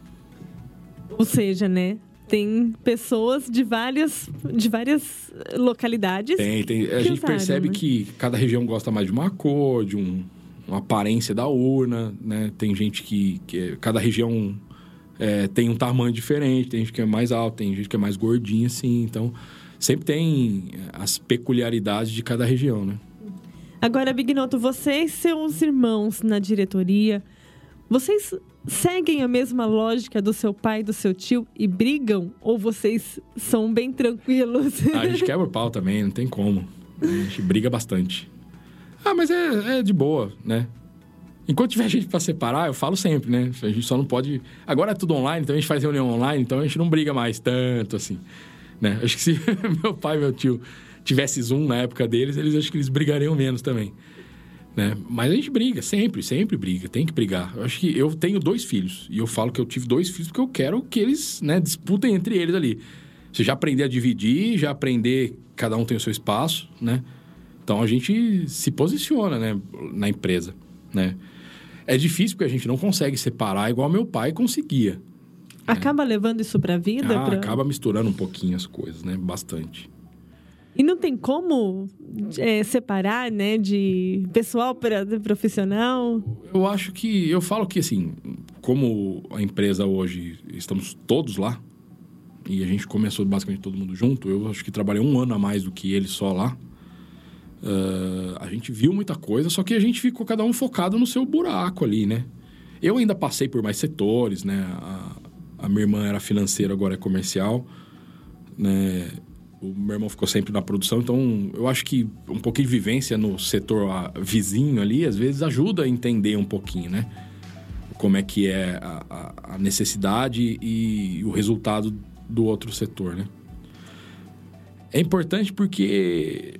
Ou seja, né? Tem pessoas de várias localidades. Tem. A gente percebe que cada região gosta mais de uma cor, de uma aparência da urna, né? Tem gente que cada região tem um tamanho diferente. Tem gente que é mais alto, tem gente que é mais gordinha, assim. Então, sempre tem as peculiaridades de cada região, né? Agora, Bignoto, você e seus irmãos na diretoria... Vocês seguem a mesma lógica do seu pai e do seu tio e brigam? Ou vocês são bem tranquilos? A gente quebra o pau também, não tem como. A gente briga bastante. Mas é de boa, né? Enquanto tiver gente pra separar, eu falo sempre, né? A gente só não pode... Agora é tudo online, então a gente faz reunião online, então a gente não briga mais tanto, assim. Né? Acho que se meu pai e meu tio tivesse Zoom na época deles, acho que eles brigariam menos também. Né? Mas a gente briga, sempre briga, tem que brigar. Eu acho que eu tenho 2 filhos, e eu falo que eu tive 2 filhos porque eu quero que eles, né, disputem entre eles ali. Você já aprender a dividir, já aprender, cada um tem o seu espaço, né? Então, a gente se posiciona, né, na empresa, né? É difícil porque a gente não consegue separar igual meu pai conseguia. Acaba levando isso para a vida? Acaba misturando um pouquinho as coisas, né? Bastante. E não tem como separar, né, de pessoal para profissional? Eu falo que, assim, como a empresa hoje, estamos todos lá, e a gente começou basicamente todo mundo junto, eu acho que trabalhei 1 ano a mais do que ele só lá. A gente viu muita coisa, só que a gente ficou cada um focado no seu buraco ali, né? Eu ainda passei por mais setores, né? A minha irmã era financeira, agora é comercial, né? O meu irmão ficou sempre na produção, então eu acho que um pouquinho de vivência no setor vizinho ali, às vezes ajuda a entender um pouquinho, né? Como é que é a necessidade e o resultado do outro setor, né? É importante porque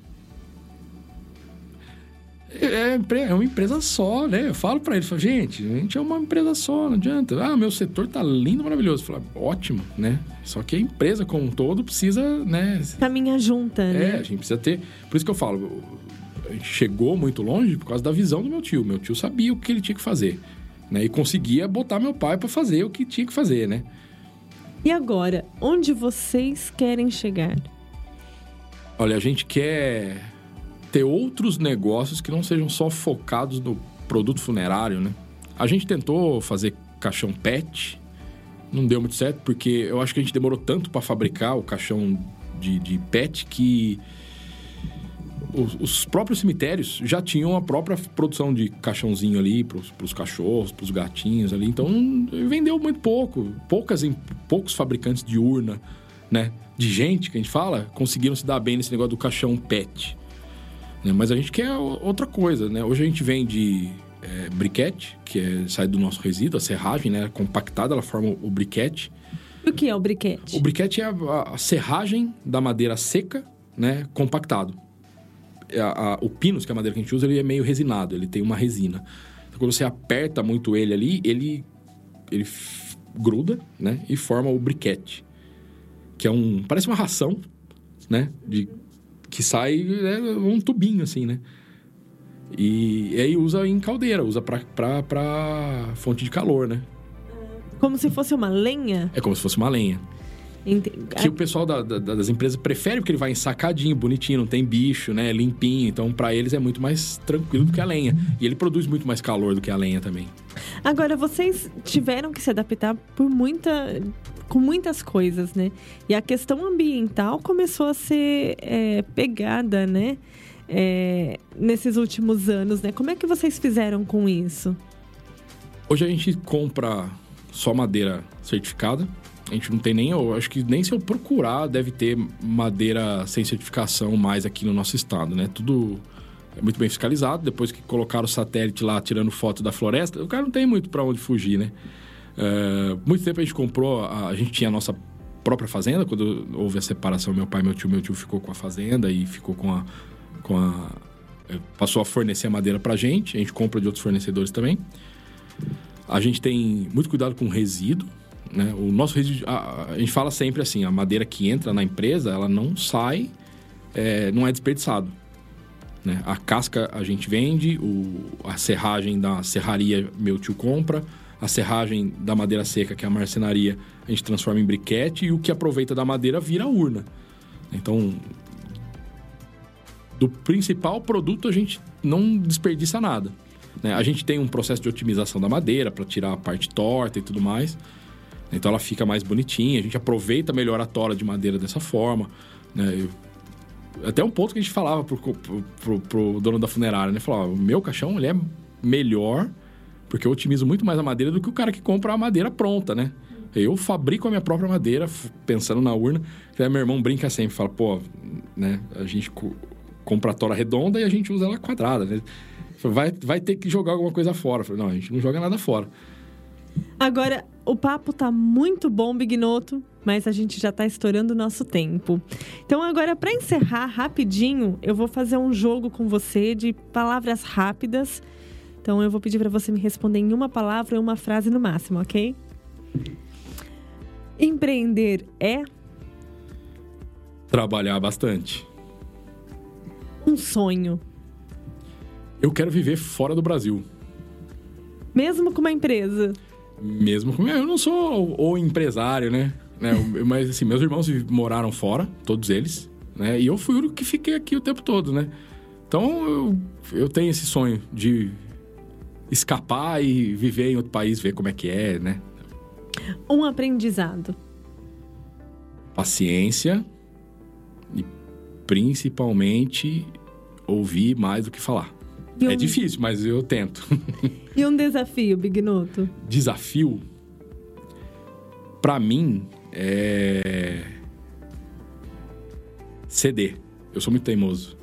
é uma empresa só, né? Eu falo pra ele, gente, a gente é uma empresa só, não adianta. Meu setor tá lindo, maravilhoso. Eu falo, ótimo, né? Só que a empresa como um todo precisa, né? Caminha junta, né? A gente precisa ter... Por isso que eu falo, a gente chegou muito longe por causa da visão do meu tio. Meu tio sabia o que ele tinha que fazer, né? E conseguia botar meu pai pra fazer o que tinha que fazer, né? E agora, onde vocês querem chegar? Olha, a gente quer ter outros negócios que não sejam só focados no produto funerário, né? A gente tentou fazer caixão PET, não deu muito certo, porque eu acho que a gente demorou tanto para fabricar o caixão de PET que os próprios cemitérios já tinham a própria produção de caixãozinho ali pros cachorros, pros gatinhos ali. Então, vendeu muito pouco. Poucos fabricantes de urna, né? De gente, que a gente fala, conseguiram se dar bem nesse negócio do caixão PET. Mas a gente quer outra coisa, né? Hoje a gente vende briquete, que sai do nosso resíduo, a serragem, né? Compactada, ela forma o briquete. O que é o briquete? O briquete é a serragem da madeira seca, né? Compactado. O pinus, que é a madeira que a gente usa, ele é meio resinado, ele tem uma resina. Então, quando você aperta muito ele ali, ele gruda, né? E forma o briquete. Que parece uma ração, né? Que sai um tubinho, assim, né? E aí usa em caldeira, usa pra fonte de calor, né? Como se fosse uma lenha? É como se fosse uma lenha. Que o pessoal das empresas prefere porque ele vai ensacadinho, bonitinho, não tem bicho, né? Limpinho. Então, pra eles é muito mais tranquilo do que a lenha. E ele produz muito mais calor do que a lenha também. Agora, vocês tiveram que se adaptar com muitas coisas, né? E a questão ambiental começou a ser pegada, né? Nesses últimos anos, né? Como é que vocês fizeram com isso? Hoje a gente compra só madeira certificada. A gente não tem nem... Eu acho que nem se eu procurar deve ter madeira sem certificação mais aqui no nosso estado, né? Tudo é muito bem fiscalizado. Depois que colocaram o satélite lá tirando foto da floresta, o cara não tem muito pra onde fugir, né? Muito tempo a gente comprou... A gente tinha a nossa própria fazenda. Quando houve a separação, meu pai e meu tio ficou com a fazenda e ficou passou a fornecer a madeira pra gente. A gente compra de outros fornecedores também. A gente tem muito cuidado com o resíduo, né? O nosso resíduo... A gente fala sempre assim, a madeira que entra na empresa, ela não sai, não é desperdiçado, né? A casca a gente vende, a serragem da serraria meu tio compra, a serragem da madeira seca, que é a marcenaria, a gente transforma em briquete, e o que aproveita da madeira vira urna. Então, do principal produto a gente não desperdiça nada, né? A gente tem um processo de otimização da madeira para tirar a parte torta e tudo mais. Então ela fica mais bonitinha, a gente aproveita melhor a tora de madeira dessa forma, né? Até um ponto que a gente falava pro dono da funerária, né? Falou, o meu caixão ele é melhor porque eu otimizo muito mais a madeira do que o cara que compra a madeira pronta, né? Eu fabrico a minha própria madeira pensando na urna. Aí meu irmão brinca sempre, fala, né? A gente compra a tora redonda e a gente usa ela quadrada, né? Vai ter que jogar alguma coisa fora. Eu falei, não, a gente não joga nada fora. Agora, o papo tá muito bom, Bignoto, mas a gente já tá estourando o nosso tempo. Então, agora, para encerrar rapidinho, eu vou fazer um jogo com você de palavras rápidas. Então, eu vou pedir para você me responder em uma palavra ou uma frase no máximo, ok? Empreender é? Trabalhar bastante. Um sonho. Eu quero viver fora do Brasil. Mesmo com uma empresa? Mesmo com... Eu não sou o empresário, né? Mas, assim, meus irmãos moraram fora, todos eles, né? E eu fui o único que fiquei aqui o tempo todo, né? Então, eu tenho esse sonho de escapar e viver em outro país, ver como é que é, né? Um aprendizado. Paciência e, principalmente, ouvir mais do que falar. É difícil, mas eu tento. E um desafio, Bignoto? Desafio, pra mim, é ceder. Eu sou muito teimoso.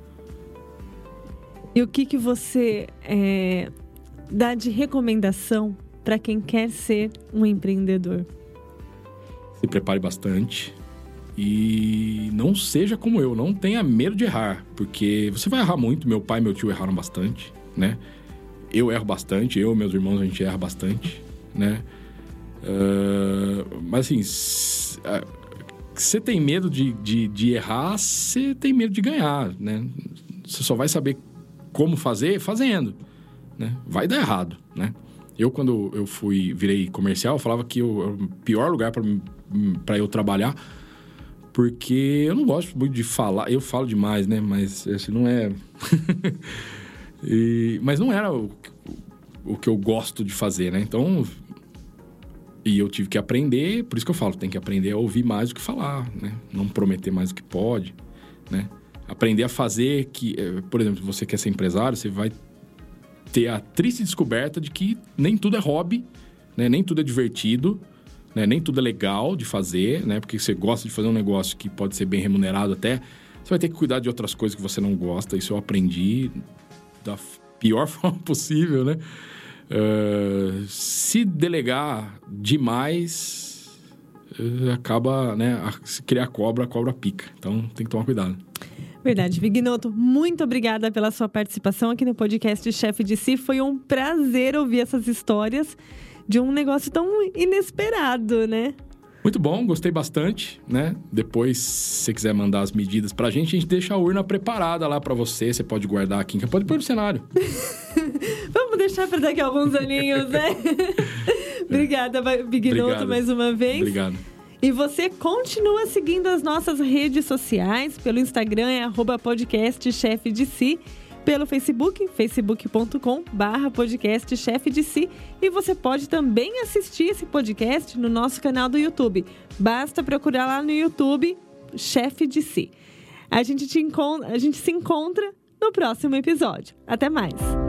E o que você dá de recomendação para quem quer ser um empreendedor? Se prepare bastante e não seja como eu, não tenha medo de errar, porque você vai errar muito. Meu pai e meu tio erraram bastante, né? Eu erro bastante, eu e meus irmãos, a gente erra bastante, né? Mas assim, você tem medo de errar, você tem medo de ganhar, né? Você só vai saber como fazer fazendo, né? Vai dar errado, né? Eu, quando eu virei comercial, eu falava que o pior lugar para eu trabalhar, porque eu não gosto muito de falar. Eu falo demais, né? Mas esse não é... mas não era o que eu gosto de fazer, né? Então... E eu tive que aprender, por isso que eu falo, tem que aprender a ouvir mais do que falar, né? Não prometer mais do que pode, né? Aprender a fazer que... Por exemplo, se você quer ser empresário, você vai ter a triste descoberta de que nem tudo é hobby, né? Nem tudo é divertido, né? Nem tudo é legal de fazer, né? Porque você gosta de fazer um negócio que pode ser bem remunerado até, você vai ter que cuidar de outras coisas que você não gosta. Isso eu aprendi da pior forma possível, né? Se delegar demais, acaba, né? Se criar cobra, a cobra pica. Então, tem que tomar cuidado. Verdade. Bignoto, muito obrigada pela sua participação aqui no podcast Chefe de Si. Foi um prazer ouvir essas histórias de um negócio tão inesperado, né? Muito bom, gostei bastante, né? Depois, se você quiser mandar as medidas pra gente deixa a urna preparada lá pra você. Você pode guardar aqui, pode pôr no cenário. Vamos deixar pra daqui a alguns aninhos, né? Obrigada, Bignoto, mais uma vez. Obrigado. E você continua seguindo as nossas redes sociais. Pelo Instagram é @podcastchefdesi. Pelo Facebook, facebook.com/podcastchefdesi. E você pode também assistir esse podcast no nosso canal do YouTube. Basta procurar lá no YouTube, Chefe de Si. A gente se encontra no próximo episódio. Até mais!